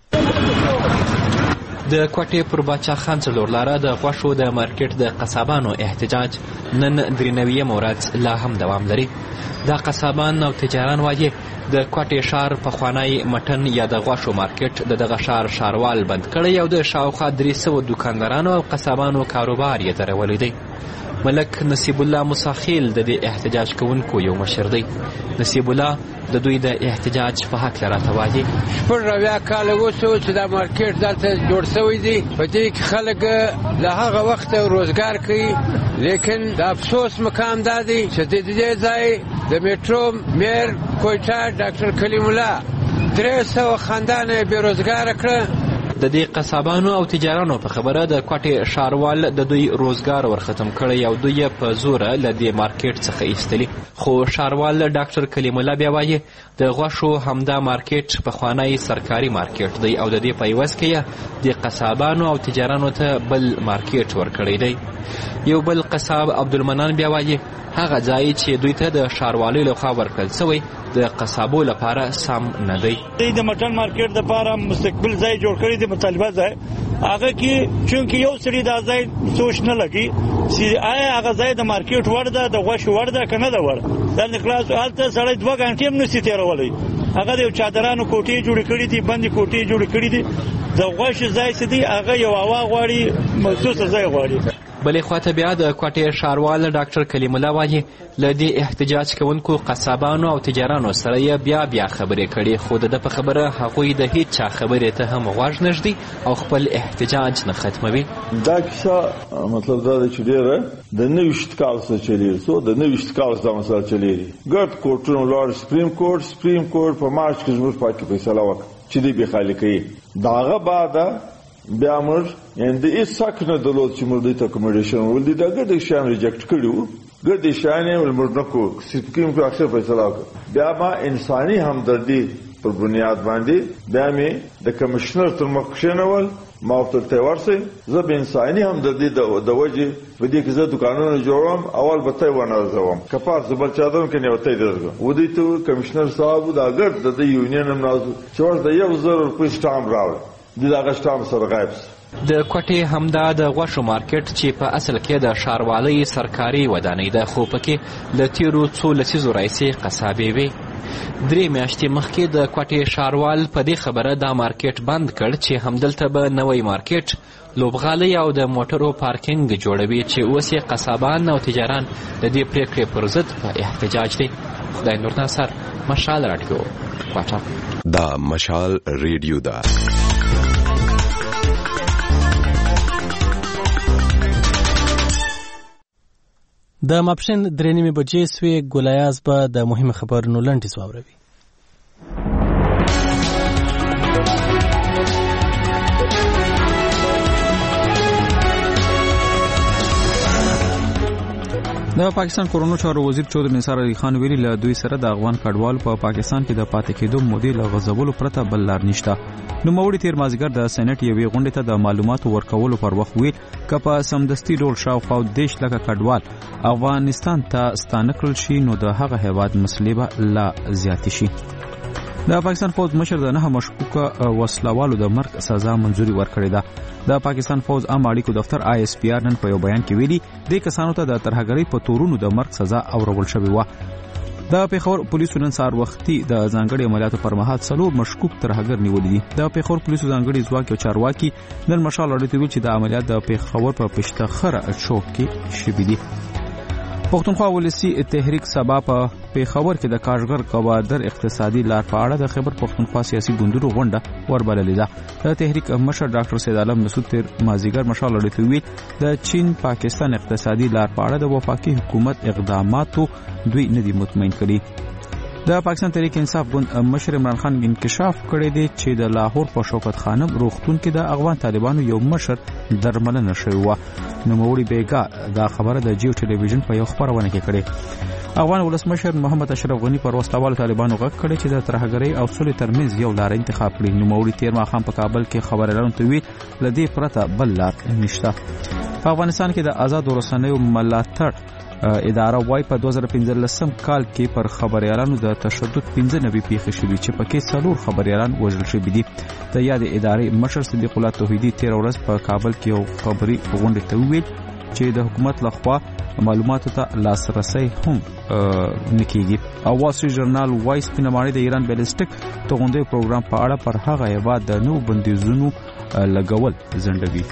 د کوټې پر باچا خان څلور لاره د غوښو د مارکیټ د قصابانو احتجاج نن درینوي مورات لا هم دوام لري. دا قصابان او تجاران وايي د کوټې ښار پخوانی مټن یا د غوښو مارکیټ د دغه ښار ښاروال بند کړی او د شاوخوا درې سوه دوکاندارانو او قصابانو کاروبار یې درولې دی. ملک نصیب الله مساخیل د دې احتجاج کوونکو یو مشر دی. نصیب الله د دوی د احتجاج په حق راته وایي شپږ اویا کاله وشو چې دا مارکیټ دلته جوړ شوی دی په دې کې خلک له هغه وخته روزګار کوي لیکن د افسوس مقام دا دی چې د دې ځای د میټرو میر کوټه ډاکټر کلیم الله درې سوه خاندان یې بېروزګاره کړه. د دې قصابانو او تجارانو په خبره د کوټې ښاروال د دوی روزګار ورختم کړی او دوی په زوره له دې مارکیټ څخه ایستلي. خو ښاروال ډاکټر کلیم الله بیا وایي د غوښو همدا مارکیټ پخوانی سرکاري مارکیټ دی او د دې په عوض کې د قصابانو او تجارانو ته بل مارکیټ ورکړی دی. یو بل قصاب عبدالمنان بیا وایي هغه ځای چې دوی ته د ښاروالۍ لخوا ورکړل شوی د قصابو لپاره سم نه دی. دوی د مټن مارکیټ لپاره مستقبل ځای جوړ کړی دی مطالبه ځای هغه کې چونکه یو سړي دا ځای سوچ نه لګي چې آیا هغه ځای د مارکیټ وړ ده د غوښو وړ ده که نه ده وړ دا نکلاس هلته سړی دوه ګنټې هم نشي تېرولی. هغه د یو چادرانو کوټې جوړې کړي دي بندې کوټې جوړې کړي دي د غوښو ځای چې دی هغه یو هوا غواړي مخصوصه ځای غواړي. بلې خواته بیا د کوټې ښاروال ډاکټر کلیم الله وایي له دې احتجاج کوونکو قصابانو او تجارانو سره یې بیا بیا خبرې کړي خو د ده په خبره هغوی د هیڅ چا خبرې ته هم غوږ نه ږدي او خپل احتجاج نه ختموي. دا کیسه مطلب دا دی چې ډېره د نویشت کال څخه چلیږي څو د نویشت کال څخه دا مسله چلیږي ګرد کورټونه ولاړ سپریم کورټ سپریم کورټ په مارچ کې زموږ په کې فیصله وکړه چې دوی بېخالي کوي. د هغه بعده بیا موږ یعنې د هېڅ حق نه درلود چې موږ دوی ته اکوموډیشن ولدي دا ګرد شیان ریجکټ کړي وو ګرد شیان یې موږ نه کوو سپریم کورټ اخر فیصله وکړه. بیا ما انساني همدردي پر بنیاد باندې بیا مې د کمشنر تر مخ کښېنول ما ورته ته ورسئ زه به انساني همدردي د وجې په دې کې زه دوکانونه جوړوم اول به تی ونه رسوم که پار زه بل چا درم که نه تی درځم ودوی ته کمشنر صاحب دا ګرد د دې یونین هم نازو چې ورته یو زر روپۍ سټامپ راوړه د دغه سټامپ سره غایب شو. د کوټې همدا د غوښو مارکیټ چې په اصل کې د ښاروالۍ سرکاري ودانۍ ده خو پکې له تیرو څو لسیزو راهیسې قصابې وې درې میاشتې مخکې د کوټې ښاروال په دې خبره دا مارکیټ بند کړ چې همدلته به نوی مارکیټ لوبغالۍ او د موټرو پارکینګ جوړوي چې اوس یې قصابان او تجاران د دې پریکړې پر ضد په احتجاج دي. خدای نور ناصر، مشال راډیو، کوټه. دا مشال ریډیو ده. د ماپښین درې نیمې بجې سوې. ګولیاز به د مهمو خبرونو لنډیز واوروي. د پاکستان کورونو چارو وزیر چودري نثار علي خان ویلي له دوی سره د افغان کډوالو په پاکستان کې د پاتې کېدو مودې له غځولو پرته بل لار نشته. نوموړي تیر مازدیګر د سېنات یوې غونډې ته د معلوماتو ورکولو پر وخت ویل که په سمدستي ډول شاوخوا دېرش لکه کډوال افغانستان ته ستانه کړل شي نو د هغه هېواد مسلې به لا زیاتې شي. د پاکستان فوج مشر د نه مشکوکه وسلوالو د مرګ سزا منځوري ورکړې ده. د پاکستان فوج عام اړیکو دفتر آی اس پی آر نن په یو بیان کې ویلي دې کسانو ته د ترهګرۍ په تورونو د مرګ سزا اورول شوې وه. د پېښور پولیسو نن سهار وختي د ځانګړي عملیاتو پر مهال څلور مشکوک ترهګر نیولي دي. د پېښور پولیسو ځانګړي ځواک او چارواکي نن مشال راډیو ته ویل چې د عملیات د پېښور په پشتخره چوک کې شوي دي. پښتونخوا ولسی تحریک سبا په پېښور کې د کارګر کوادر اقتصادي لار په اړه د خبر پښتونخوا سیاسي ګوندونو غونډه وربللې ده. د تحریک مشر ډاکټر سید عالم مسعود تیر مازیګر مشال لړۍ ویل د چین پاکستان اقتصادي لار په اړه د وفاقي حکومت اقداماتو دوی نه دي مطمئن کړي. د پاکستان تحریک انصاف ګوند مشر عمران خان انکشاف کړی دی چې د لاهور په شوکت خانم روغتون کې د افغان طالبانو یو مشر درملنه شوی و. نوموړي بیګا دا خبره د جیو ټلویزیون په یو خبرونه کې کړې. افغان ولسمشر محمد اشرف غنی پر وسلوالو طالبانو غږ کړی چې د ترهګرۍ او سولې ترمنځ یو لار انتخاب کړي. نوموړي تیر ماښام په کابل کې خبريالانو ته ویل له دې پرته بل لار نشته. په افغانستان کې د آزاد رسنیو ملاتړ اداره وايي په دوه زره پنځلسم کال کې پر خبريالانو د تشدد پنځه نوي پیښې شوې چې پکې څلور خبريالان وژل شوي دي. د یاد ادارې مشر صدیق الله توحیدي تیر ورځ په کابل کې یو خبري غونډه ته ویل چې د حکومت لخوا معلوماتو ته لاسرسي هم نکېږي. او وال سټریټ ژورنال وايي سپینماني د ایران بیلسټیک توغندې پروګرام په اړه پر هغه هیواد د نو بندیزونو لګول ځنډوي.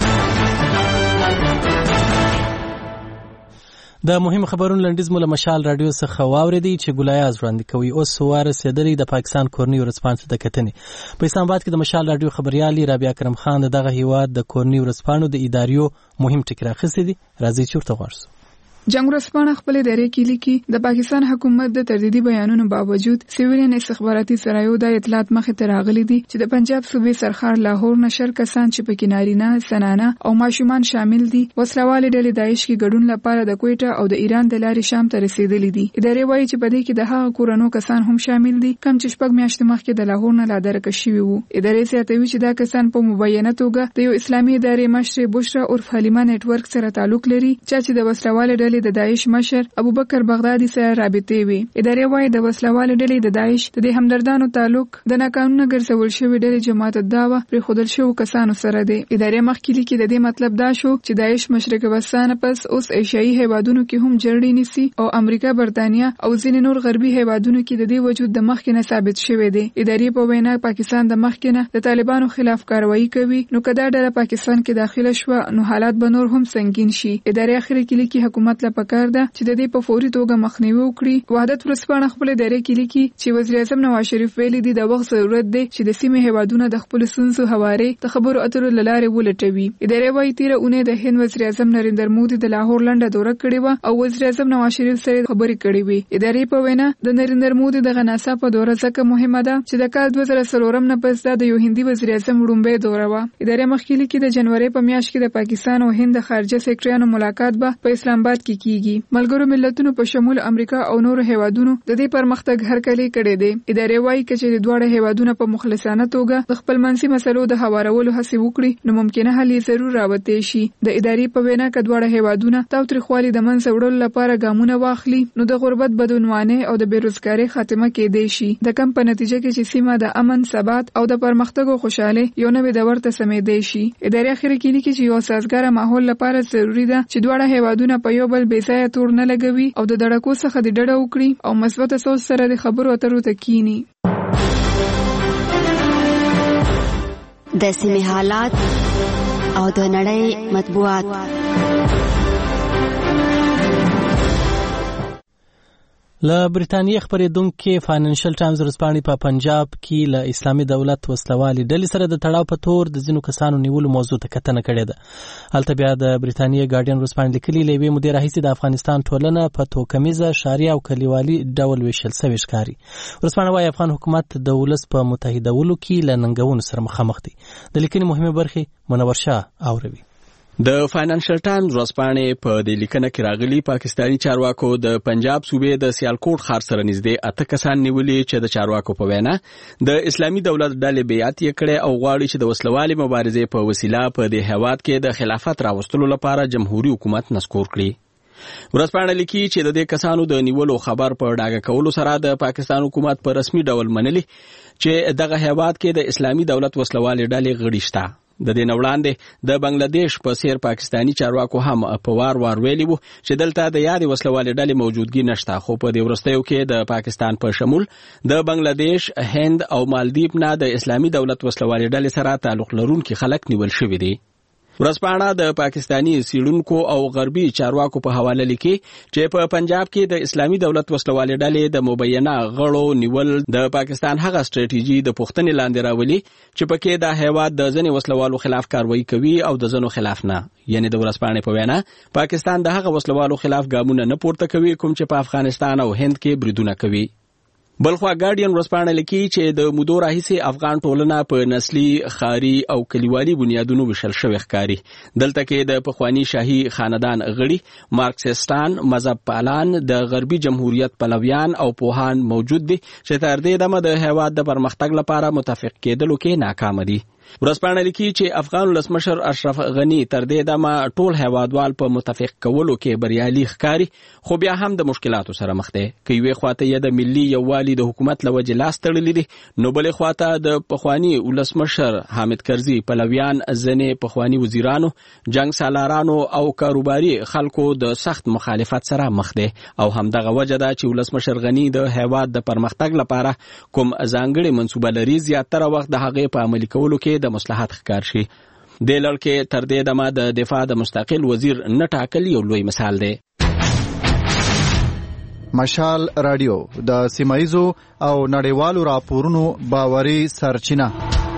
د مهمو خبرونو لنډیز مو له مشال راډیو څخه واورېدی چې ګولیاز وړاندې کوي. اوس ورسېدلی د پاکستان کورنۍ ورځپاڼو د کتنې. په اسلام آباد کې د مشال راډیو خبريالي رابعه کرم خان دغه هیواد د کورنۍ ورځپاڼو د اداریو مهم ټکي راخیستي دي. راځي چې ورته غواړو. جنگ ورځپاڼه خپل ادارې کې لیکي د پاکستان حکومت د تردیدي بیانونو باوجود سیویلین استخباراتي سرایو د اطلاعات مخې ته راغلي دي چې د پنجاب صوبې سرخار لاهور نشر کسان چې په کینارینه سنانه او ماشومان شامل دي وسلوال ډلې داعش کې ګډون لپاره د کویټه او د ایران د لارې شام ته رسیدلي دي. ادارې وایي چې په دې کې د هغه کورونو کسان هم شامل دي کم چې شپږ میاشتې مخکې د لاهور نه لادرکه شوي وو. ادارې زیاتوي چې دا کسان په مبینه توګه د یو اسلامي ادارې مشر بشرا عرف حلیمه نتورک سره تعلق لري چې د وسلوال ډلې د داعش مشر ابوبکر بغدادي سره رابطې وي. ادارې وایي د وسلوال ډلې د داعش د دې همدردانو تعلق د ناقانونه ګرځول شوی ډلې جماعت الدعوه پر خودل شو کسانو سره دی. ادارې مخکې لیکي د دې مطلب دا شو چې داعش مشرق وسطا پس اوس ایشیایي هیوادونو کې هم جړړې نیسي او امریکا برتانیا او ځینې نور غربي هیوادونو کې د دې وجود د مخکې نه ثابت شوی دی. ادارې په وینا پاکستان د مخکې نه د طالبانو خلاف کاروایی کوي نو کدا ډله پاکستان کې داخله شو نو حالات به نور هم سنگین شي. ادارې اخر کې لیکي حکومت لا پکار ده چې د دې په فوري توګه مخنیوي وکړي. وحدت ورځپاڼه خپل ادارې کې لیکي چې وزیر اعظم نواز شریف ویلي دی د وخت ضرورت دی چې د سیمې هیوادونو د خپل سنسو حواله د خبرو اترو لاره ولټوي. ادارې وايي تیر اونۍ د هند وزیر اعظم نریندر مودي د لاهور لنډه دوره کړې و او وزیر اعظم نواز شریف سره خبرې کړې وي. ادارې په وینا د نریندر مودي د غناسا په دوره ځکه مهمه ده چې د کال دوه زره څلورم نه پس د یو هندي وزیر اعظم وړومبه دوره و. ادارې مخکې لیکي د جنوري په میاشت کې د پاکستان او هند خارجه سکرټریانو ملاقات به په اسلام آباد کې کیږي. ملګرو ملتونو په شمول امریکا او نورو هیوادونو د دې پرمختګ هرکلی کړی دی. ادارې وايي چې د دواړو هیوادونو په مخلصانه توګه د خپل منځي مسلو د هوارولو هڅه وکړي نو ممکنه حل یې ضرور راوته شي. د ادارې په وینا کې دواړو هیوادونو تاوتریخوالي د منځ وړلو لپاره ګامونه واخلي نو د غربت بدعنواني او د بیروزګاری خاتمه کېدای شي. د کم په نتیجه کې چې سیمه د امن ثبات او د پرمختګ او خوشاله یو نوې دور ته سمېدای شي. ادارې اخر کې لیکي چې یو سازګار ماحول لپاره ضروری ده چې دواړه هیوادونه په یو بل بې ځایه تور نه لګوي او د دړکو څخه د ډډه وکړي او مثبته سوچ سره د خبرو اترو ته کینی. د سیمې حالات او د نړۍ مطبوعات. له برېټانیې خپرېدونکې فاینانشل ټایمز ورځپاڼې په پنجاب کې له اسلامي دولت وسلوالې ډلې سره د تړاو په تور د ځینو کسانو نیولو موضوع ته کتنه کړې ده. هلته بیا د برېټانیې ګارډین ورځپاڼې لیکلي له یوې مودې راهیسې د افغانستان ټولنه په توکمیزه ښاري او کلیوالي ډول ویشل سوې ښکاري. ورځپاڼه وايي افغان حکومت د ولس په متحدولو کې له ننګونو سره مخامخ دی. د لیکنې مهمې برخې منور شاه اوروي. د فاینانشل ټایمز ورځپاڼې په دې لیکنه کې راغلي پاکستاني چارواکو د پنجاب صوبې د سیالکوټ ښار سره نږدې اته کسان نیولي چې د چارواکو په وینا د اسلامي دولت ډلې بیعت یې کړی او غواړي چې د وسلوالې مبارزې په وسیله په دې هیواد کې د خلافت راوستلو لپاره جمهوریت حکومت نسکور کړي. ورځپاڼه لیکي چې د دې کسانو د نیولو خبر په ډاګه کولو سره د پاکستان حکومت په رسمي ډول منلي چې دغه هیواد کې د اسلامي دولت وسلوالې ډلې غړي شته. د دې وړاندې د بنگلاديش په سیر پاکستانی چارواکو هم په وار وار ویلي وو چې دلته د یادې وسلوالې ډلې موجودګي نشته، خو په دې وروستیو کې د پاکستان په شمول د بنگلاديش، هند او مالدیپ نه د اسلامي دولت وسلوالې ډلې سره تعلق لرونکي خلک نیول شوي دي. ورځپاڼه د پاکستانی سیړونکو او غربي چارواکو په حواله لیکي چې په پنجاب کې د اسلامي دولت وسلوالې ډلې د مبینه غړو نیول د پاکستان هغه ستراتیژي د پوښتنې لاندې راولي چې پکې د هیواد د ځینې وسلوالو خلاف کاروایی کوي او د ځینو خلاف نه. یعنی د ورځپاڼې په وینا پاکستان د هغه وسلوالو خلاف ګامونه نه پورته کوي کوم چې په افغانستان او هند کې بریدونه کوي. بلخوا ګارډین ورځپاڼه لیکي چې د مودو راهیسې افغان ټولنه په نسلي، ښاري او کلیوالي بنیادونو ویشل شوې ښکاري. دلته کې د پخواني شاهي خاندان غړي، مارکسیستان، مذهب پالان، د غربي جمهوریت پلویان او پوهان موجود دي چې تر دې دمه د هیواد د پرمختګ لپاره متفق کېدلو کې ناکام دي. ورځپاڼه لیکي چې افغان ولسمشر اشرف غنی تر دې دمه ټول هیوادوال په متفق کولو کې بریالي ښکاري، خو بیا هم د مشکلاتو سره مخ دی. که یوې خواته یې د ملي یووالي د حکومت له وجې لاس تړلی دی، نو بلې خواته د پخواني ولسمشر حامد کرزي پلویان، ځینې پخواني وزیرانو، جنګ سالارانو او کاروباري خلکو د سخت مخالفت سره مخ دی. او همدغه وجه ده چې ولسمشر غنی د هیواد د پرمختګ لپاره کوم ځانګړې منصوبه لري، زیاتره وخت د هغې په عملي کولو کې د مصلحت ښکار شي. دې لړ کې تر دې دمه د دفاع د مستقل وزیر نه ټاکل یو لوی مثال دی. مشال رادیو د سیمایزو او نړیوالو راپورونو باوري سرچینه.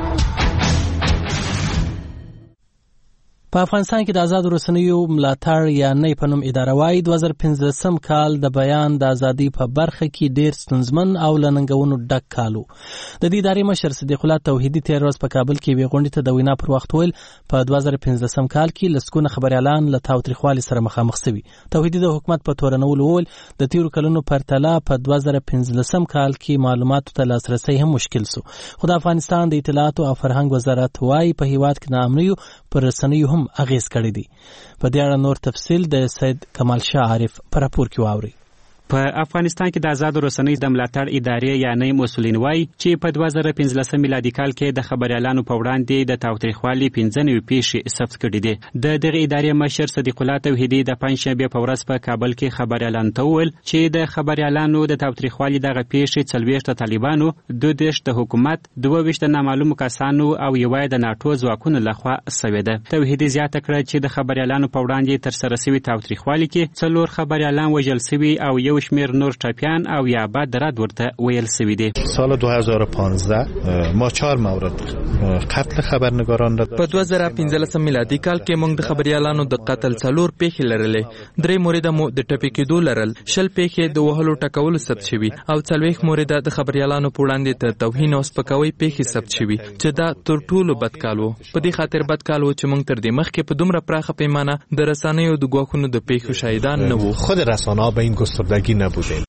په افغانستان کې د آزادو رسنیو ملاتړ یا نه په نوم اداره وايي دوه زره پنځلسم کال د بیان د ازادۍ په برخه کې ډیر ستونزمن او له ننګونو ډک کال و. د دې ادارې مشر صدیق الله توحیدي تېر ورځ په کابل کې یوې غونډې ته د وینا پر وخت ویل په دوه زره پنځلسم کال کې لسګونه خبریالان له تاوتریخوالي سره مخامخ شوي. توحیدي د حکومت په تورنولو وویل د تیرو کلونو پرتله په دوه زره پنځلسم کال کې معلوماتو ته لاسرسی هم مشکل سو. خو د افغانستان د اطلاعاتو او فرهنګ وزارت وايي په هیواد کې ناامنیو پر رسنیو هم اغیز کړی دی. په دې اړه نور تفصیل د سید کمال شاه عارف پر راپور کې واوري. په افغانستان کې د آزادو رسنیو د ملاتړ ادارې یا نه مسولین وایي چې په دوه زره پنځلسم میلادي کال کې د خبریالانو په وړاندې د تاوتریخوالي پنځه نوي پیښې ثبت کړي دي. د دغه ادارې مشر صدیق الله توحیدي د پنځشنبه په ورځ په کابل کې خبریالانو ته وویل چې د خبریالانو د تاوتریخوالي دغه پیښې څلوېښت طالبانو، دوه دېرش د حکومت، دوه ویشت د نامعلومو کسانو او یوه د ناټو ځواکونو لخوا سوې ده. توحیدي زیاته کړه چې د خبریالانو په وړاندې ترسره سوي تاوتریخوالي کې څلور خبریالان وژل سوي او یو شمیر نور ټاپیان او یا بعد رد ورته ویل سوي دي. سال دو هزار و پانزده ما چهار مورد قتل خبرنگاران را په دوه زره پنځلسم میلادي کال کې موږ د خبريالانو د قتل څلور پیښې لرلې. درې مورده مو د ټپي کېدو لرل، شل پیښې د وهلو ټکولو ثبت شوي او څلوېښت مورده د خبريالانو په وړاندې د توهین او سپکاوي پیښې ثبت شوي چې دا تر ټولو بد کال و. په دې خاطر بد کال و چې موږ تر دې مخکې په دومره پراخه پیمانه د رسنیو د ګواښونو د پیښو شاهدان نه وو. خود رسانه‌ها به این گستردگی نبوده.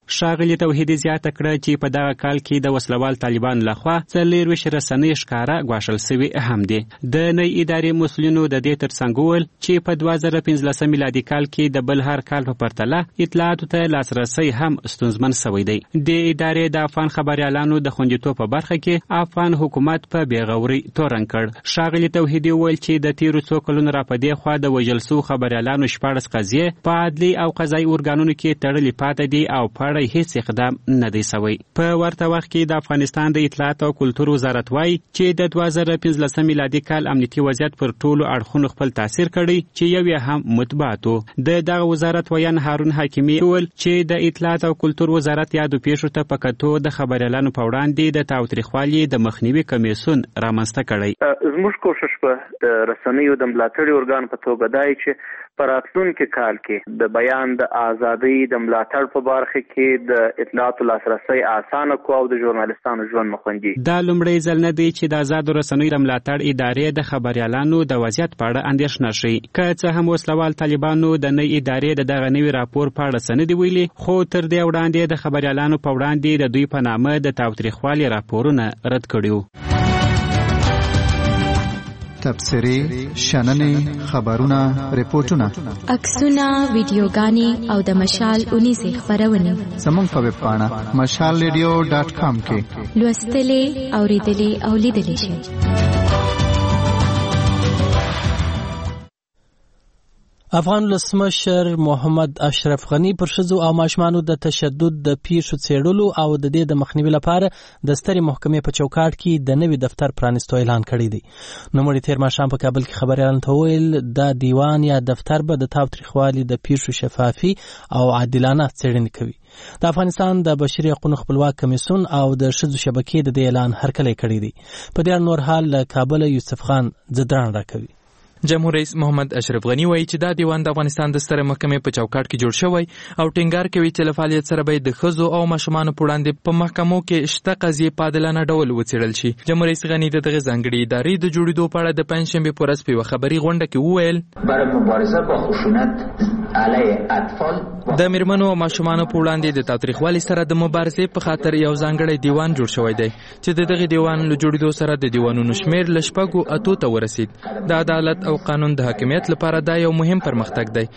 ښاغلي توحیدي زیاته کړه چې په دغه کال کې د وسلوال طالبانو لخوا څلېرویشت رسنۍ ښکاره ګواښل سوي هم دي. د نوې ادارې مسؤلینو د دې ترڅنګ وویل چې په دوه زره پنځلسم میلادي کال کې د بل هر کال په پرتله اطلاعاتو ته لاسرسی هم ستونزمن سوی دی. د ادارې د افغان خبریالانو د خوندیتوب په برخه کې افغان حکومت په بېغوري تورن کړ. ښاغلي توحیدي وویل چې د تیرو څو کلونو راپدې خوا د وژل سوو خبریالانو شپاړس قضیې په عدلي او قضایي ارګانونو کې تړلې پاتې دي او په اړه هیڅ اقدام نه دی سوی. په ورته وخت کې د افغانستان د اطلاعات او کلتور وزارت وایي چې د دوه زره پنځلسم میلادي کال امنیتي وضعیت پر ټولو اړخونو خپل تاثیر کړی چې یو یې هم مطبوعات و. د دغه وزارت ویان هارون حکیمي وویل چې د اطلاعات او کلتور وزارت یادو پیښو ته په کتو د خبریالانو په وړاندې د تاوتریخوالي د مخنیوي کمیسیون رامنځته کړی. زموږ کوشش په د رسنیو د ملاتړي ارګان په توګه دی چې په راتلونکي کال کې د بیان د ازادۍ د ملاتړ په برخه کې د اطلاعاتو لاسرسی اسانه کو او د ژورنالیستانو ژوند مخنجي. دا لومړی ځل نه دی چې د آزادو رسنیو د ملاتړ ادارې د خبریالانو د وضعیت په اړه اندېښنه ښیي. که څه هم وسلوال طالبانو د نوې ادارې د دغه نوي راپور په اړه څه نه دي ویلي، خو تر دې وړاندې د خبریالانو په وړاندې د دوی په نامه د تاوتریخوالي راپورونه رد کړي وو. تبصرې، شننې، خبرونه، ریپورتونه، عکسونه، ویډیوګانې او د مشال اونیزې خپرونې زموږ په ویب پاڼه مشال ریډیو ډاټ کام کې لوستلې، اورېدلې او لیدلې شئ. افغان ولسمشر محمد اشرف غنی پر ښځو او ماشومانو د تشدد د پیښو څېړلو او د دې د مخنیوي لپاره د سترې محکمې په چوکاټ کې د نوي دفتر پرانیستو اعلان کړی دی. نوموړي تېر ماښام په کابل کې خبریالانو ته وویل دا دیوان یا دفتر به د تاوتریخوالي د پیښو شفافي او عادلانه څېړنې کوي. د افغانستان د بشري حقوقو خپلواک کمیسیون او د ښځو شبکې د دې اعلان هرکلی کړی دی. په دې اړه نور حال له کابله یوسف خان زدران راکوي. جمهور رئیس محمد اشرف غنی وایي چې دا دیوان د افغانستان د سترې محکمې په چوکاټ کې جوړ شوی او ټینګار کوي چې له فعالیت سره به د ښځو او ماشومانو په وړاندې په محکمو کې شته قضیې په عادلانه ډول وڅېړل شي. جمهور رئیس غنی د دغه ځانګړې ادارې د جوړېدو په اړه د پنجشنبې په ورځ په یوه خبري غونډه کې وویل برای مبارزه با خشونت علیه اطفال د میرمنو او ماشومانو په وړاندې د تاوتریخوالي سره د مبارزې په خاطر یو ځانګړی دیوان جوړ شوی دی چې د دغه دیوان له جوړېدو سره د دیوانونو شمېر له شپږو اتو ته ورسید. د عدالت او قانون د حاکمیت لپاره دا یو مهم پرمختګ دی.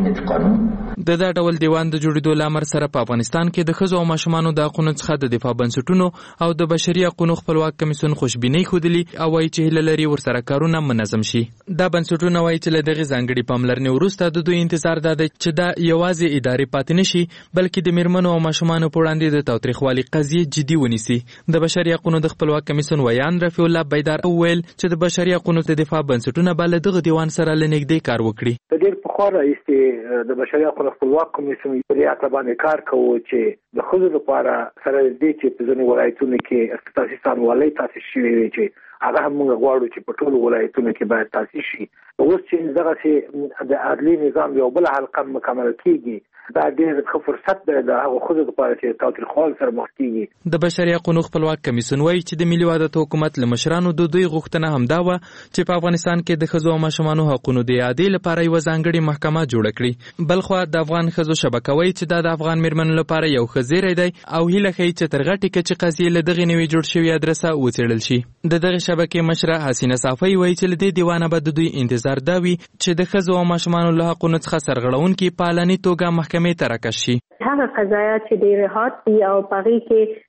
د دا ډول دیوان د جوړېدو له امر سره په افغانستان کې د ښځو او ماشومانو د حقونو څخه د دفاع بنسټونو او د بشري حقونو خپلواک کمیسیون خوشبینۍ ښودلي او وایي چې هیله لري ورسره کارونه منظم شي. دا بنسټونه وایي چې له دغې ځانګړې پاملرنې وروسته د دوی انتظار دا دی چې دا یوازې ادارې پاتې نه شي بلکې د میرمنو او ماشومانو په وړاندې د تاوتریخوالي قضیې جدي ونیسي. د بشري حقونو د خپلواک کمیسیون ویان رفیع الله بیدار وویل چې د بشري حقونو د دفاع بنسټونه به له دغه دیوان سره له نږدې کار وکړي. د ډېر پخوا راهیسې د بشري حقونو خپلواک کمیسیون په دې اړه باندې کار کوو چې د ښځو لپاره سره دې چې په ځینو ولایتونو کې اختصاصي څانګوالۍ تاسیس شوې وي چې هغه هم موږ غواړو چې په ټولو ولایتونو کې باید تاسیس شي. اوس چې دغسې د عدلي نظام یو بله حلقه مکمل کېږي دا ډېر ښه فرصت دی د هغو ښځو لپاره چې تاوتریخوالي سره مخ کېږي. د بشري حقونو خپلواک کمیسیون وایي چې د ملي وحدت حکومت له مشرانو د دوی غوښتنه همدا وه چې په افغانستان کې د ښځو او ماشومانو حقونو د اعادې لپاره یوه ځانګړې محکمه جوړه کړي. بلخوا د افغان ښځو شبکه وایي چې دا د افغان میرمنو لپاره یو ښه زیری دی او هیله ښیي چې تر غټې کچې قضیې له دغې نوې جوړ شوې ادرسه وڅېړل شي. د دغې شبکې مشره حسینه صافی وایي چې له دې دیوانه به د دوی انتظار دا وي چې د ښځو او ماشومانو له حقونو څخه سرغړونکي په علني توګه محکمې ته راکش شي. هغه قضایا چې ډېر رهات دي او په هغې کې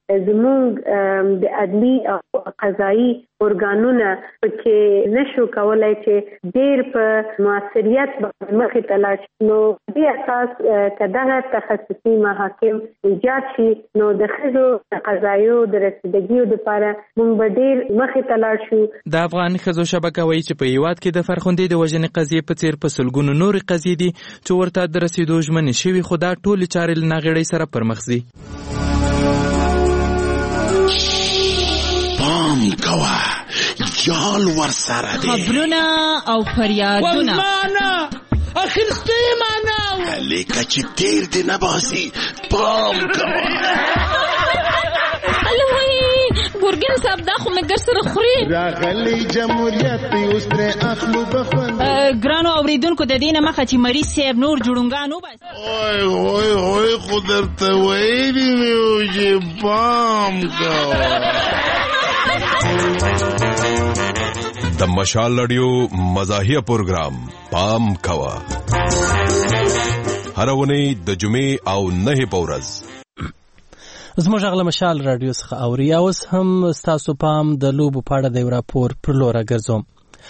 زموږ د عدلي او قضایي ارګانونه پکې نشو کولی چې ډېر په مؤثریت باندې مخې ته لاړ شي. نو دې اساس که دغه تخصصي محاکم ایجاد شي نو د ښځو د قضایو د رسیدګیو دپاره موږ به ډېر مخې ته لاړ شو. د افغان ښځو شبکه وایي چې په هېواد کې د فرخندې د وژنې قضیې په څېر په سلګونو نورې قضیې دي چې ورته د رسېدو ژمنې شوي خو دا ټولې چارې له ناغېړۍ سره پرمخ ځي. پام کوه جال ور سره دی خبرونه او فریادونه والمانا اخرستی مانا لیکه چې تیر دی نباسی پام کوه الوی ګورګین صاحب دا خو مې ګر سره خوري راغلی جمهوریت اوس ترې اخلو بخوند ګرانو اوریدونکو د دې نه مخه چې مریض صاحب نور جوړونګان وباسي اوی اوی اوی خو درته ویلي مې وو چې پام کوه د مشال رادیو مزاحیه پروګرام پام کوه هر ونی د جمعې او نه په ورځ زموږ غل مشال رادیو څخه اوري اوس هم ستاسو پام د لوبو په اړه د راپور پر لور ګرځوم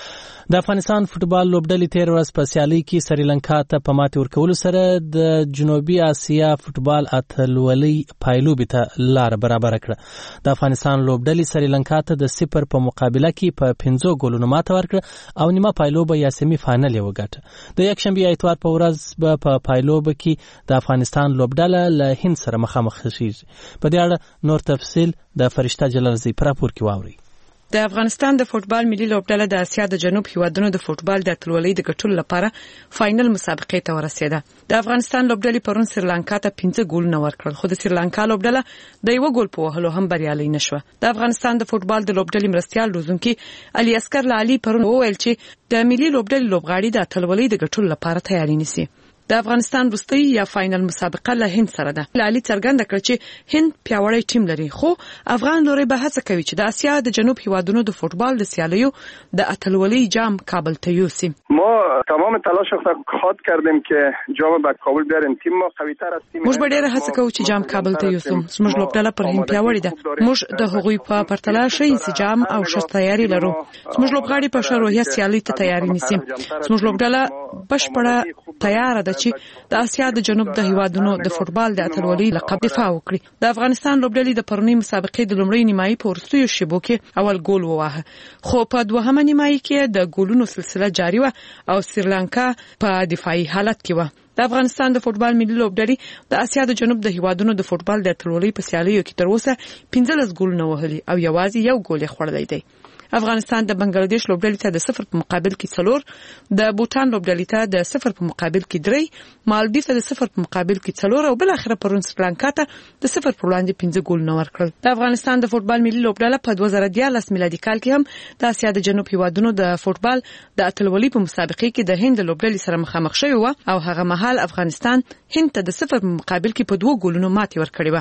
د افغانستان فوتبال لوبډلې تیر ورځ په سیالي کې سریلانکا ته په ماتې ورکولو سره د جنوبي اسیا فوتبال اتلولۍ پایلوبې ته لار برابر کړه د افغانستان لوبډلې سریلانکا ته د صفر په مقابله کې په پنځو ګولونو ماته ورکړه او نیمه پایلوبه یا سیمي فاینل یې وګټه د یکشنبه اتوار په ورځ به په پایلوبه کې د افغانستان لوبډله له هند سره مخامخ شي په دې اړه نور تفصیل د فرشته جلالزی پر راپور کې واوري د افغانستان د فوتبال ملي لوبډله د اسیا د جنوب هیوادونو د فوتبال د اتلولۍ د ګټلو لپاره فاینل مسابقې ته ورسېده د افغانستان لوبډلې پرون سریلانکا ته پنځه ګولونه ورکړل خو د سریلانکا لوبډله د یو ګول په وهلو هم بریالۍ نشوه د افغانستان د فوتبال د لوبډلې مرستيال روزونکي علي اسکر لالي پرون وویل چې د ملي لوبډلې لوبغاړي د اتلولۍ د ګټلو لپاره تیاری نیسي د افغانستان وروستۍ یا فاینل مسابقه له هند سره ده لالي څرګنده کړ چې هند پیاوړی ټیم لري خو افغان لوري به هڅه کوي چې د اسیا د جنوب هیوادونو د فوتبال د سیالیو د اتلولۍ جام کابل ته یوسي ما تمام تلاش خود کردیم که جام به کابل بیاریم تیم ما قوی‌تر است موږ به ډېر هڅه کوو چې جام کابل ته یوسو زموږ لوبډله پر هند پیاوړې ده موږ د هغوی په پرتله ښه انسجام او ښه تیاری لرو زموږ لوبغاړي په ښه روحیه سیالي ته تیاری نیسي زموږ لوبډله بشپړه تیار ده چې د اسیا د جنوب د هیوادونو د فوتبال د اتلولۍ لقب دفاع وکړي د افغانستان لوبډلې د پرونی مسابقې د لومړۍ نیمایي په وروستیو شیبو کې اول ګول وواهه خو په دوهمه نیمایي کې د ګولونو سلسله جاری و او سریلانکا په دفاعي حالت کې و د افغانستان د فوتبال ملي لوبډلې د اسیا د جنوب د هیوادونو د فوتبال د اتلولۍ په سیالیو کې تر اوسه پنځلس ګولونه وهلي او یوازې یو ګول یې خوړلی دی افغانستان د بنگلاديش لوبډلې ته د صفر په مقابل کې څلور د بوتان لوبډلې ته د صفر په مقابل کې درې مالدیف ته د صفر په مقابل کې څلور او بل اخر پرون سریلانکا ته د صفر پر وړاندې پنځه ګولونه ورکړل د افغانستان د فوتبال ملي لوبډله په دوه زره دیارلس میلادي کال کې هم د اسیا د جنوب هیوادونو د فوتبال د اتلولۍ په مسابقې کې د هند لوبډلې سره مخامخ شوی و او هغه مهال افغانستان هند ته د صفر په مقابل کې په دوه ګولونو ماتې ورکړې و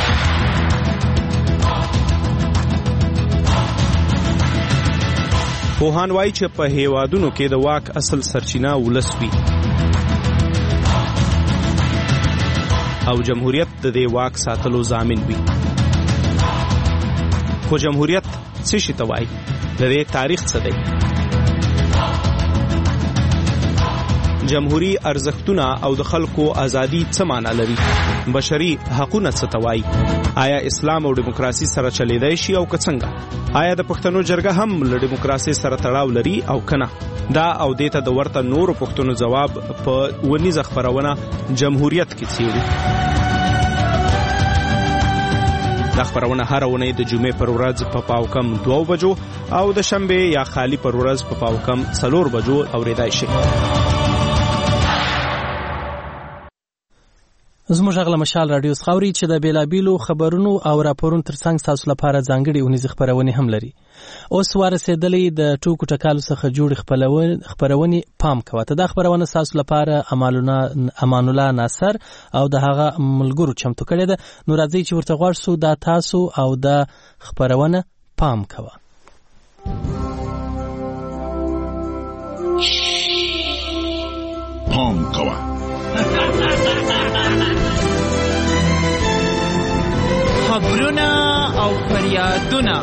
پوهان وایي چې په هیوادونو کې د واک اصل سرچینه ولس وي او جمهوریت د دې واک ساتلو ضامن وي خو جمهوریت څه شي ته وایي د دې تاریخ څه دی جمهوری ارزښتونه او د خلکو ازادي څه معنی لري بشري حقوقونه څه ته وایي آیا اسلام او دیموکراسي سره چلیدای شي او که څنګه آیا د پښتنو جرګه هم له دیموکراسي سره تړاو لري او کنه دا او دیته د ورته نورو پښتنو جواب په ونیزه خبرونه جمهوریت کې څیړي دا خبرونه هر ونه د جمعې پر ورځ په پاو کم دوه بجو او د شنبه یا خالی پر ورځ په پاو کم څلور بجو اوریدای شي زموږ غل مشال رادیو خاوري چې د بیلابیلو خبرونو او راپورونو ترڅنګ تاسو لپاره ځانګړي اونیز خبرونه هم لري اوس ورسېدلې د ټوکو ټکالو څخه جوړ خبرونه پام کوه ته د خبرونه تاسو لپاره امانونه امان الله ناصر او د هغه ملګرو چمتو کړي ده نو راځي چې ورته غواړ سو دا تاسو او د خبرونه پام کوه پام کوه خبرونه او فریادونه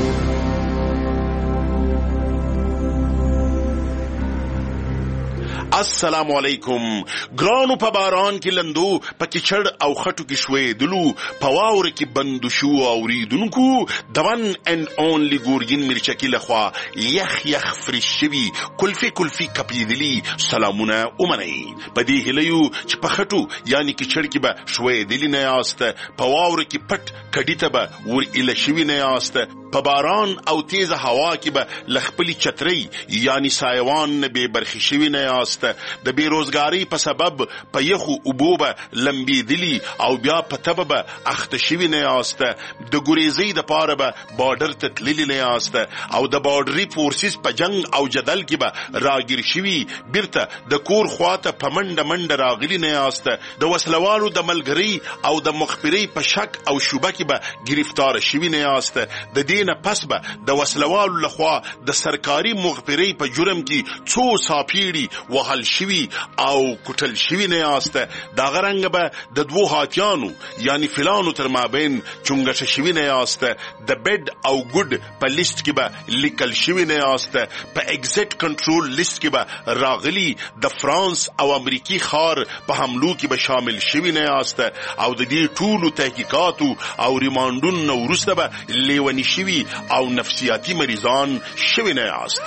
السلام علیکم ګرانو په باران کې لندو په کچړ او خټو کې شوي دلو په واور کې بند شو او ریدونکو د ون اند اونلی ګورګین مرچکی لخوا یخ یخ فرش شوی کلفي کلفي کپیدلی سلامونه اومنئ په دې هلیو چې په خټو یعنی کچړ کې به شوي دلی نه یاست په واور کې پټ کډی ته به ور اله شوی نه یاست په باران او تیز هوا کې به لخپلی چتري یعنی سایوان نه به برخي شوی نه یاست د بیروزګاری په سبب په یخو اوبوبه لمبیدلی او بیا په تبه اخته شوی نه یاست د ګریزي د پاره به بارډر ته تللی نه یاست او د بارډري فورسز په جنگ او جدل کې به راګیر شوی بیرته د کور خواته په منډه منډه راغلی نه یاست د وسلوالو د ملګری او د مخبري په شک او شوبه کې به گرفتار شوی نه یاست د دینه پس به د وسلوالو لخوا د سرکاري مخبري په جرم کې څو ساپیړي وهل شوی او کوټل شوی نه یاست دا غرنګ به د دوه هاتیانو یعنی فلانو تر مابین چونګه شوی نه یاست د بیډ او ګډ په لیست کې به لیکل شوی نه یاست په ایگزیټ کنټرول لیست کې به راغلی د فرانس او امریکای خار په حملو کې به شامل شوی نه یاست او د دې ټولو تحقیقاتو او ریمانډونو وروسته به لیونی شوی او نفسیاتی مریضان شوی نه یاست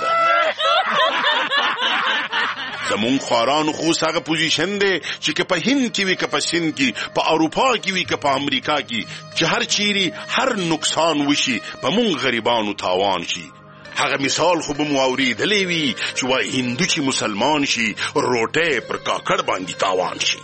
زمون خاران خو ساغه پوزیشن دی چې که په هند کې وي که په سین کې په اروپا کې وي که په امریکا کې چې هر چیرې هر نقصان وشي په مونږ غریبانو تاوان شي هغه مثال خو به مو اورېدلی وي چې وای هندو چې مسلمان شي روټۍ پر کاکړ باندې تاوان شي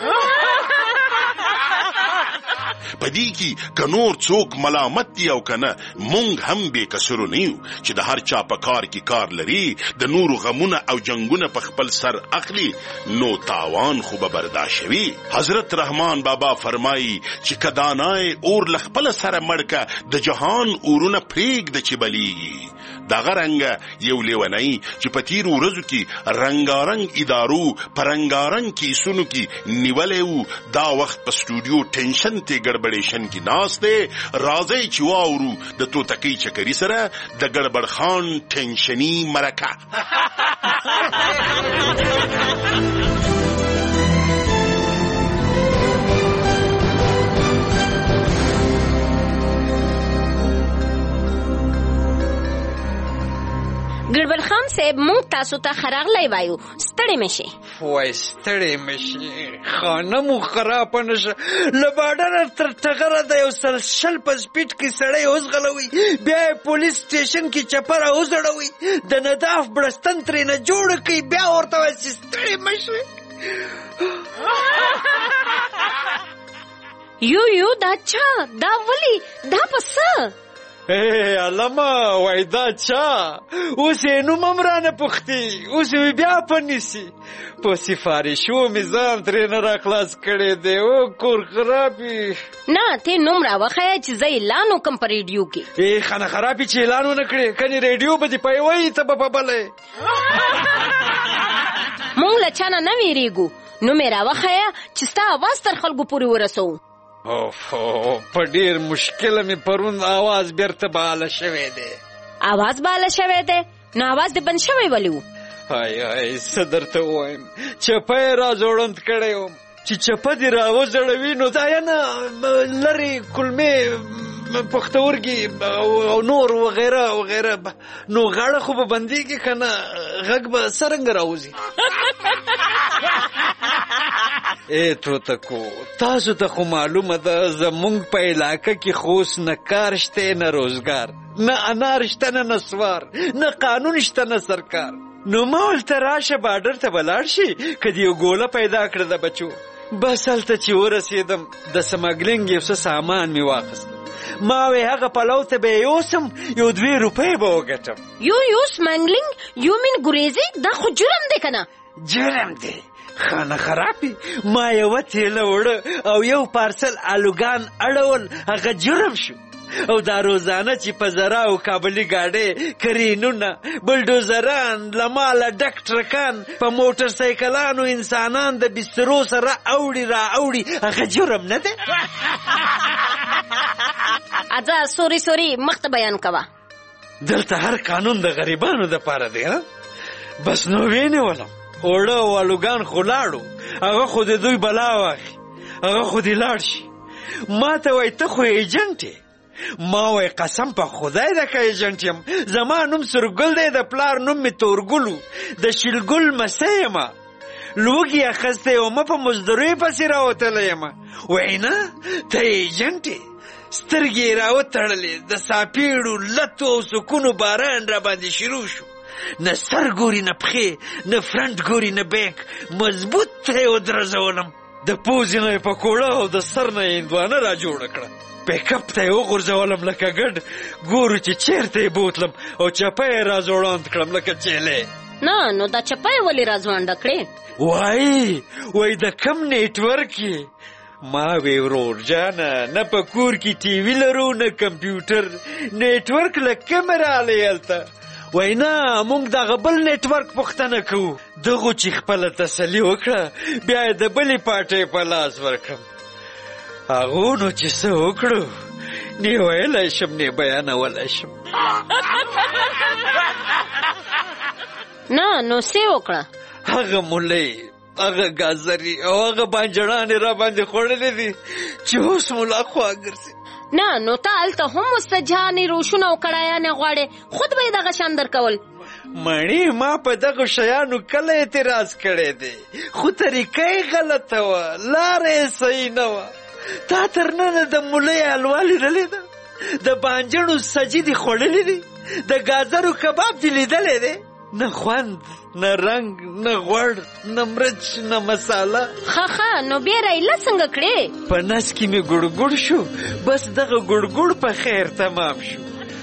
پدې کې که نور څوک ملامت دی او کنه مونږ هم بې کسرو نه یو چې د هر چا په کار کې کار لري د نورو غمونه او جنگونه په خپل سر اخلي نو تاوان خو به برداشت شوي حضرت رحمان بابا فرمایي چې که دانای اور له خپله سره مړکه د جهان اورونه پرېږده چې بلیږي دغه رنګه یو لیونی چې په تیرو ورځو کې رنګارنګ ادارو په رنګارنګ کیسونو کې نیولی و دا وخت په سټوډیو ټینشن ته ګډبډیشن کې ناست دی راځئ چې واورو د توتکۍ چکري سره د ګډبډ خان ټینشني مرکه ګړبل خان صاحب مونږ تاسو ته خراغلی وایو ستړی مشي وای ستړی مشي خانه مو خراب نشه له باډر تر ټغره د یو سل شل په سپیډ کې سړی اوسغلوي بیا پولیس سټیشن کې چپره اوزړوي د نداف بړستن ترې نه جوړ کوي بیا ورته وایي چې ستړی مشي یو یو دا چا دا ولی دا پسه اے علما وای دا چا اوس یې نوم هم رانه پوښتي اوس یې بیا پنیسي په سفارشو مې ځان ترې نه راخلاص کړی دی او کور خراب وي نه ته نوم راوښیه چې زه اعلان وکړم په ریډیو کې ای خانه خرابې چې اعلان ونه کړې کنې ریډیو به دې پی وایي ته به په بلی مونږ له چا نه نه ویرېږو نوم یې راوښیه چې ستا اواز تر خلکو پورې ورسوو اوه په ډیر مشکله مې پرون آواز بیرته باله شوی دی آواز باله شوی دی نو آواز دې بند شوی ولې و هاي هاي څه درته ووایم چپه یې را زوړند کړی وم چې چپه دې را وزړوي نو دا نه لرې کلمې پښتورګي او نور وغیره وغیره نو غاړه خو به بندېږي که نه غږ به څرنګه راوځي ای توتکو تاسو ته خو معلومه ده زمونږ په علاقه کې خوس نه کار شته نه روزګار نه انار شته نه نسوار نه قانون شته نه سرکار نو ما ولته راشه باډر ته ولاړ شي که دې یو ګوله پیدا کړه د بچو بس هلته چې ورسېدم د سمګلینګ یو څه سامان مې واخیست ما وی هغه پلو ته به یوسم یو دوی روپۍ به وګټم یو یو سمګلینګ یو مین ګریزي دا خو جرم دی که نه جرم دی خانه خرابی ما یو تیله وړه او یو پارسل الوګان اړول هغه جرم شو او دا روزانه چې په زرا او کابلی گاډي کرینونه بلډوزران لماله ډک ټرکان په موټر سایکلانو انسانان د بسترو سره اوړي را اوړي هغه جرم نه دی اځه سوري سوري مخته بیان کوه دلته هر قانون د غریبانو د پاره دی بس نو وینې ولم اوړه او الوګان خو لاړو هغه خو د دوی بلا واخي هغه خو دې لاړ شي ما ته وایي ته خو ایجنټ یې ما وایي قسم په خدای ده که ایجنټ یم زما نوم سورګل دی د پلار نوم مې تورګلو د شلګل مستی یمه لوږې اخیستی ومه په مزدورۍ پسې راوتلی یمه وایي نه ته ایجنټ یې سترګې یې راوتړلې، د ساپېړو لتو او سکونو باران را باندې شروع شو. نه سر ګوري نه پښې، نه فرنټ ګوري نه بیک، مضبوط ته یې ودرزولم. د پوزې نه یې پکوړه او د سر نه یې هندوانه را جوړه کړه. پیکپ ته یې وغورځولم لکه ګډ، ګورو چې چېرته یې بوتلم او چپه یې را ځوړاند کړم لکه چیلې. نه نو دا چپه یې ولې را ځوانده کړې؟ وایي وایي د کم نیټورک یې. ما وی ورور جانه، نه په کور کې ټي وي لرو نه کمپیوټر، نیټورک له کومه رالی هلته؟ وای نه موږ دغه بل نیټورک پوښتنه کوو. دغو چې خپله تسلي وکړه بیا یې د بلې پاټۍ په لاس ورکړم. هغو نو چې څه وکړو نه ویلی شم نه بیانولی شم. نه نو څه وکړه؟ هغه مولۍ، هغه ګازري او هغه بانجړانې را باندې خوړلې دي چې اوس ملا خوا ګرځي. نه نو ته هلته هم مستجانې روشونه او کړایانې غواړې، خود به یې دغه شان درکول. مڼې ما په دغو شیانو کله اعتراض کړی دی، خو طریقه یې غلطه وه، لاره یې صحیح نه وه. تا تر ننه د مولۍ حلوا لیدلې ده؟ د بانجڼو سجي دي خوړلې دي؟ د ګازرو کباب دي لیدلی دی؟ نه خوند، نه رنګ، نه غوړ، نه مرچ، نه مساله. ښه ښه نو بیا رایله څنګه کړې؟ په نس کې مې ګړګړ شو، بس دغه ګړګړ په خیر تمام شو.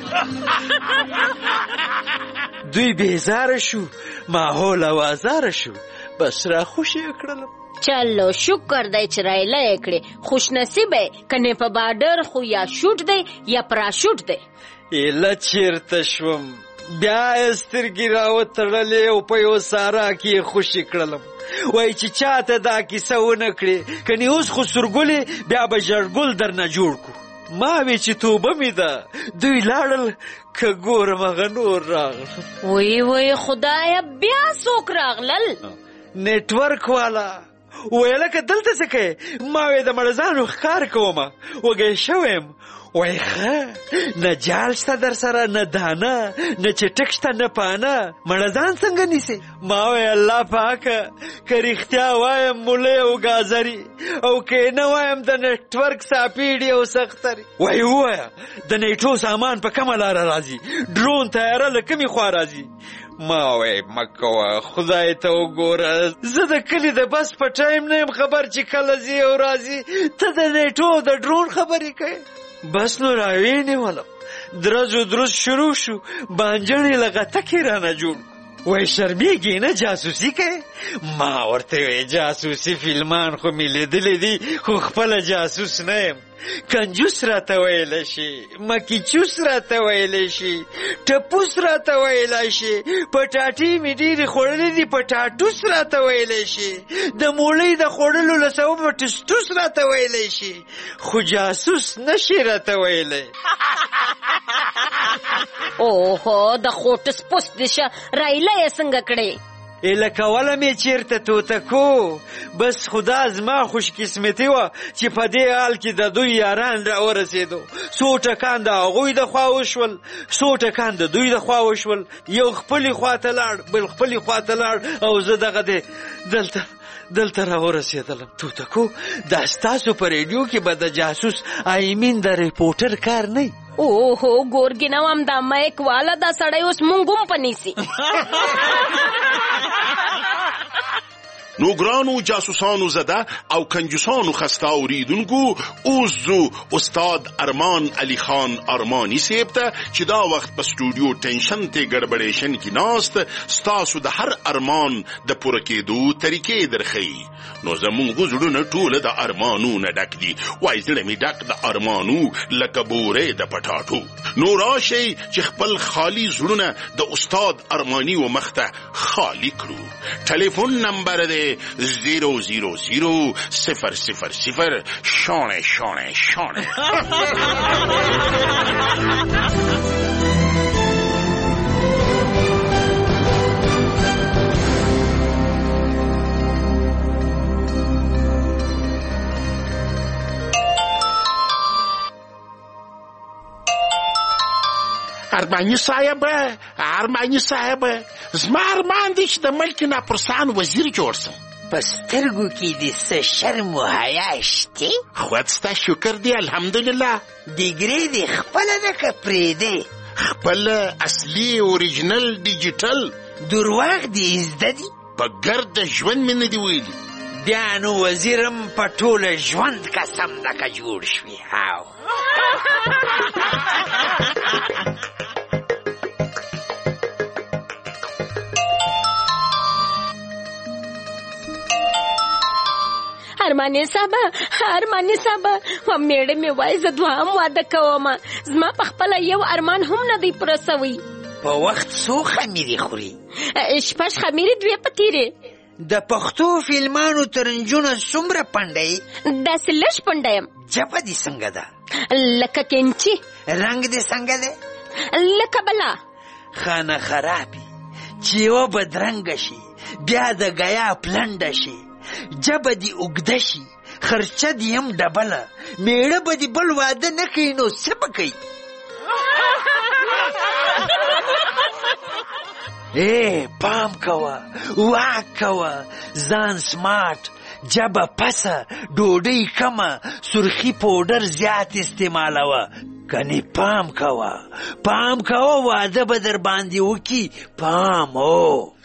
دوی بیزاره شو، ماحول اوازاره شو، بس را خوشی کړلم. چلو شکر دی چې رایله یې کړې، خوش نصیبه کنې په بارډر خو یا شوټ دی یا پراشوټ دی. ایله چیرته شوم، بیا یې سترګې راوتړلې او په یو سارا کې یې خوشي کړلم. وایي چې چاته دا کیسه ونه کړې، کنې اوس خو سورګلې بیا به ژړګل درنه جوړ کړو. ما وی چې توبه مې ده، دوی لاړل که ګورم هغه نور راغل. وی وی خدایه بیا څوک راغلل؟ نیټورک والا ویله که دلته څه کوې؟ ما وی د مړزانو ښکار کومه، وږی شویم. وای ښه نه جال شته در سره، نه دانه، نه چټک شته، نه پانه، مړزان څنګه نیسې؟ ما وی الله پاکه که رښتیا وایم مولۍ او ګازري، او که نه وایم د نیټورک ساپیډي او سختري. وای ووایه د نیټو سامان په کومه لاره راځي؟ ډرون طیاره له کومې خوا راځي؟ ما وی مه کوه، خدای ته وګوره، زه د کلي د بس په ټایم نه یم خبر چې کله ځي او راځي، ته د نیټو او د ډرون خبرې کوې. بس نو راوینیولم، درز و درز شروع شو، بانجڼې له غتکې رانه جوړ. وای شرمیږي نه جاسوسي کوې؟ ما ورته وی جاسوسي فلمان خو مې لیدلی دي، خو خپله جاسوس نه یم. کنجوس راته ویلی شي، مکیچوس راته ویلی شي، ټپوس راته ویلی شي، پټاټې مې ډېرې خوړلې دي پټاټوس راته ویلی شي، د مولۍ د خوړلو له سببه ټسټوس راته ویلی شي، خو جاسوس نشي راته ویلی. اوهو د خوټس پوس دې شه، رایله یې څنګه کړې؟ ایله کوله مې چیرته توتکو، بس خدا زما خوش قسمتي وه چې په دې حال کې د دوی یاران را ورسېدو. څو ټکان د هغوی د خوا وشول، څو ټکان د دوی د خوا وشول، یو خپلې خوا ته لاړ، بل خپلې خوا ته لاړ، او زه دغه دی دلته دلته را ورسېدلم. توتکو دا ستاسو په ریډیو کې به د جاسوس آی مین د ریپورټر کار نه؟ اوهو ګورګینه وم دا مایک والا دا سړی اوس مونږ هم په نیسي. نو ګرانو جاسوسانو زده او کنجوسانو خسته اوریدونکو، اوس زو استاد ارمان علی خان ارمانی صاحب ته چې دا وخت په سټوډیو ټینشن ته ګډبډیشن کې ناست ستاسو د هر ارمان د پوره کېدو طریقې درښیي. نو زمونږ زړونه ټوله د ارمانونه ډک دي، وایي زړه مې ډک د ارمانو لکه بورې د پټاټو. نو راشئ چې خپل خالي زړونه د استاد ارمانی و مخته خالی کړو. ټلیفون نمبر دی زیرو زیرو زیرو صفر صفر صفر شانه شانه شانه. ارمانی صاحب ارمانی صاحب زما ارمان دی چې د ملک ناپرسان وزیر جوړ سم. په سترګو کې دې څه شرم و حیا شته؟ خدای ستا شکر دی الحمدلله. ډیګري دې خپله ده که پرېږدې؟ خپل اصلي اوریجنل ډیجیټل. درواغ دې زده دي؟ په ګرد ژوند مې نه دي ویلي. بیا نو وزیرم په ټوله ژوند قسم لکه جوړ شوي. هاو ارماني صاحبه ارماني صاحبه و میړه مې وای زه دوهم واده کوم. زما په خپله یو ارمان هم نه دی پوره سوی. په وخت څو خمیرې خوري؟ شپږ خمیرې دوې په تیرې. د پښتو فلمانو ترنجونه څومره پنډه یې؟ داسې لږ پنډه یم. جبه دې څنګه ده؟ لکه کینچي. رنګ دې څنګه دی؟ لکه بلا. خانه خرابې چې یوه بدرنګه شي بیا د ګیا پلنډه شي، جبه دې اوږده شي خرچه دې هم ډبله، میړه به دې بل واده نه کوي نو څه به کوي؟ اے پام کوه، واک کوه، ځان سمارټ، جبه پسه، ډوډۍ کمه، سرخي پوډر زیات استعمالوه. کنی پام کوه پام کوه واده به در باندې وکي. پام او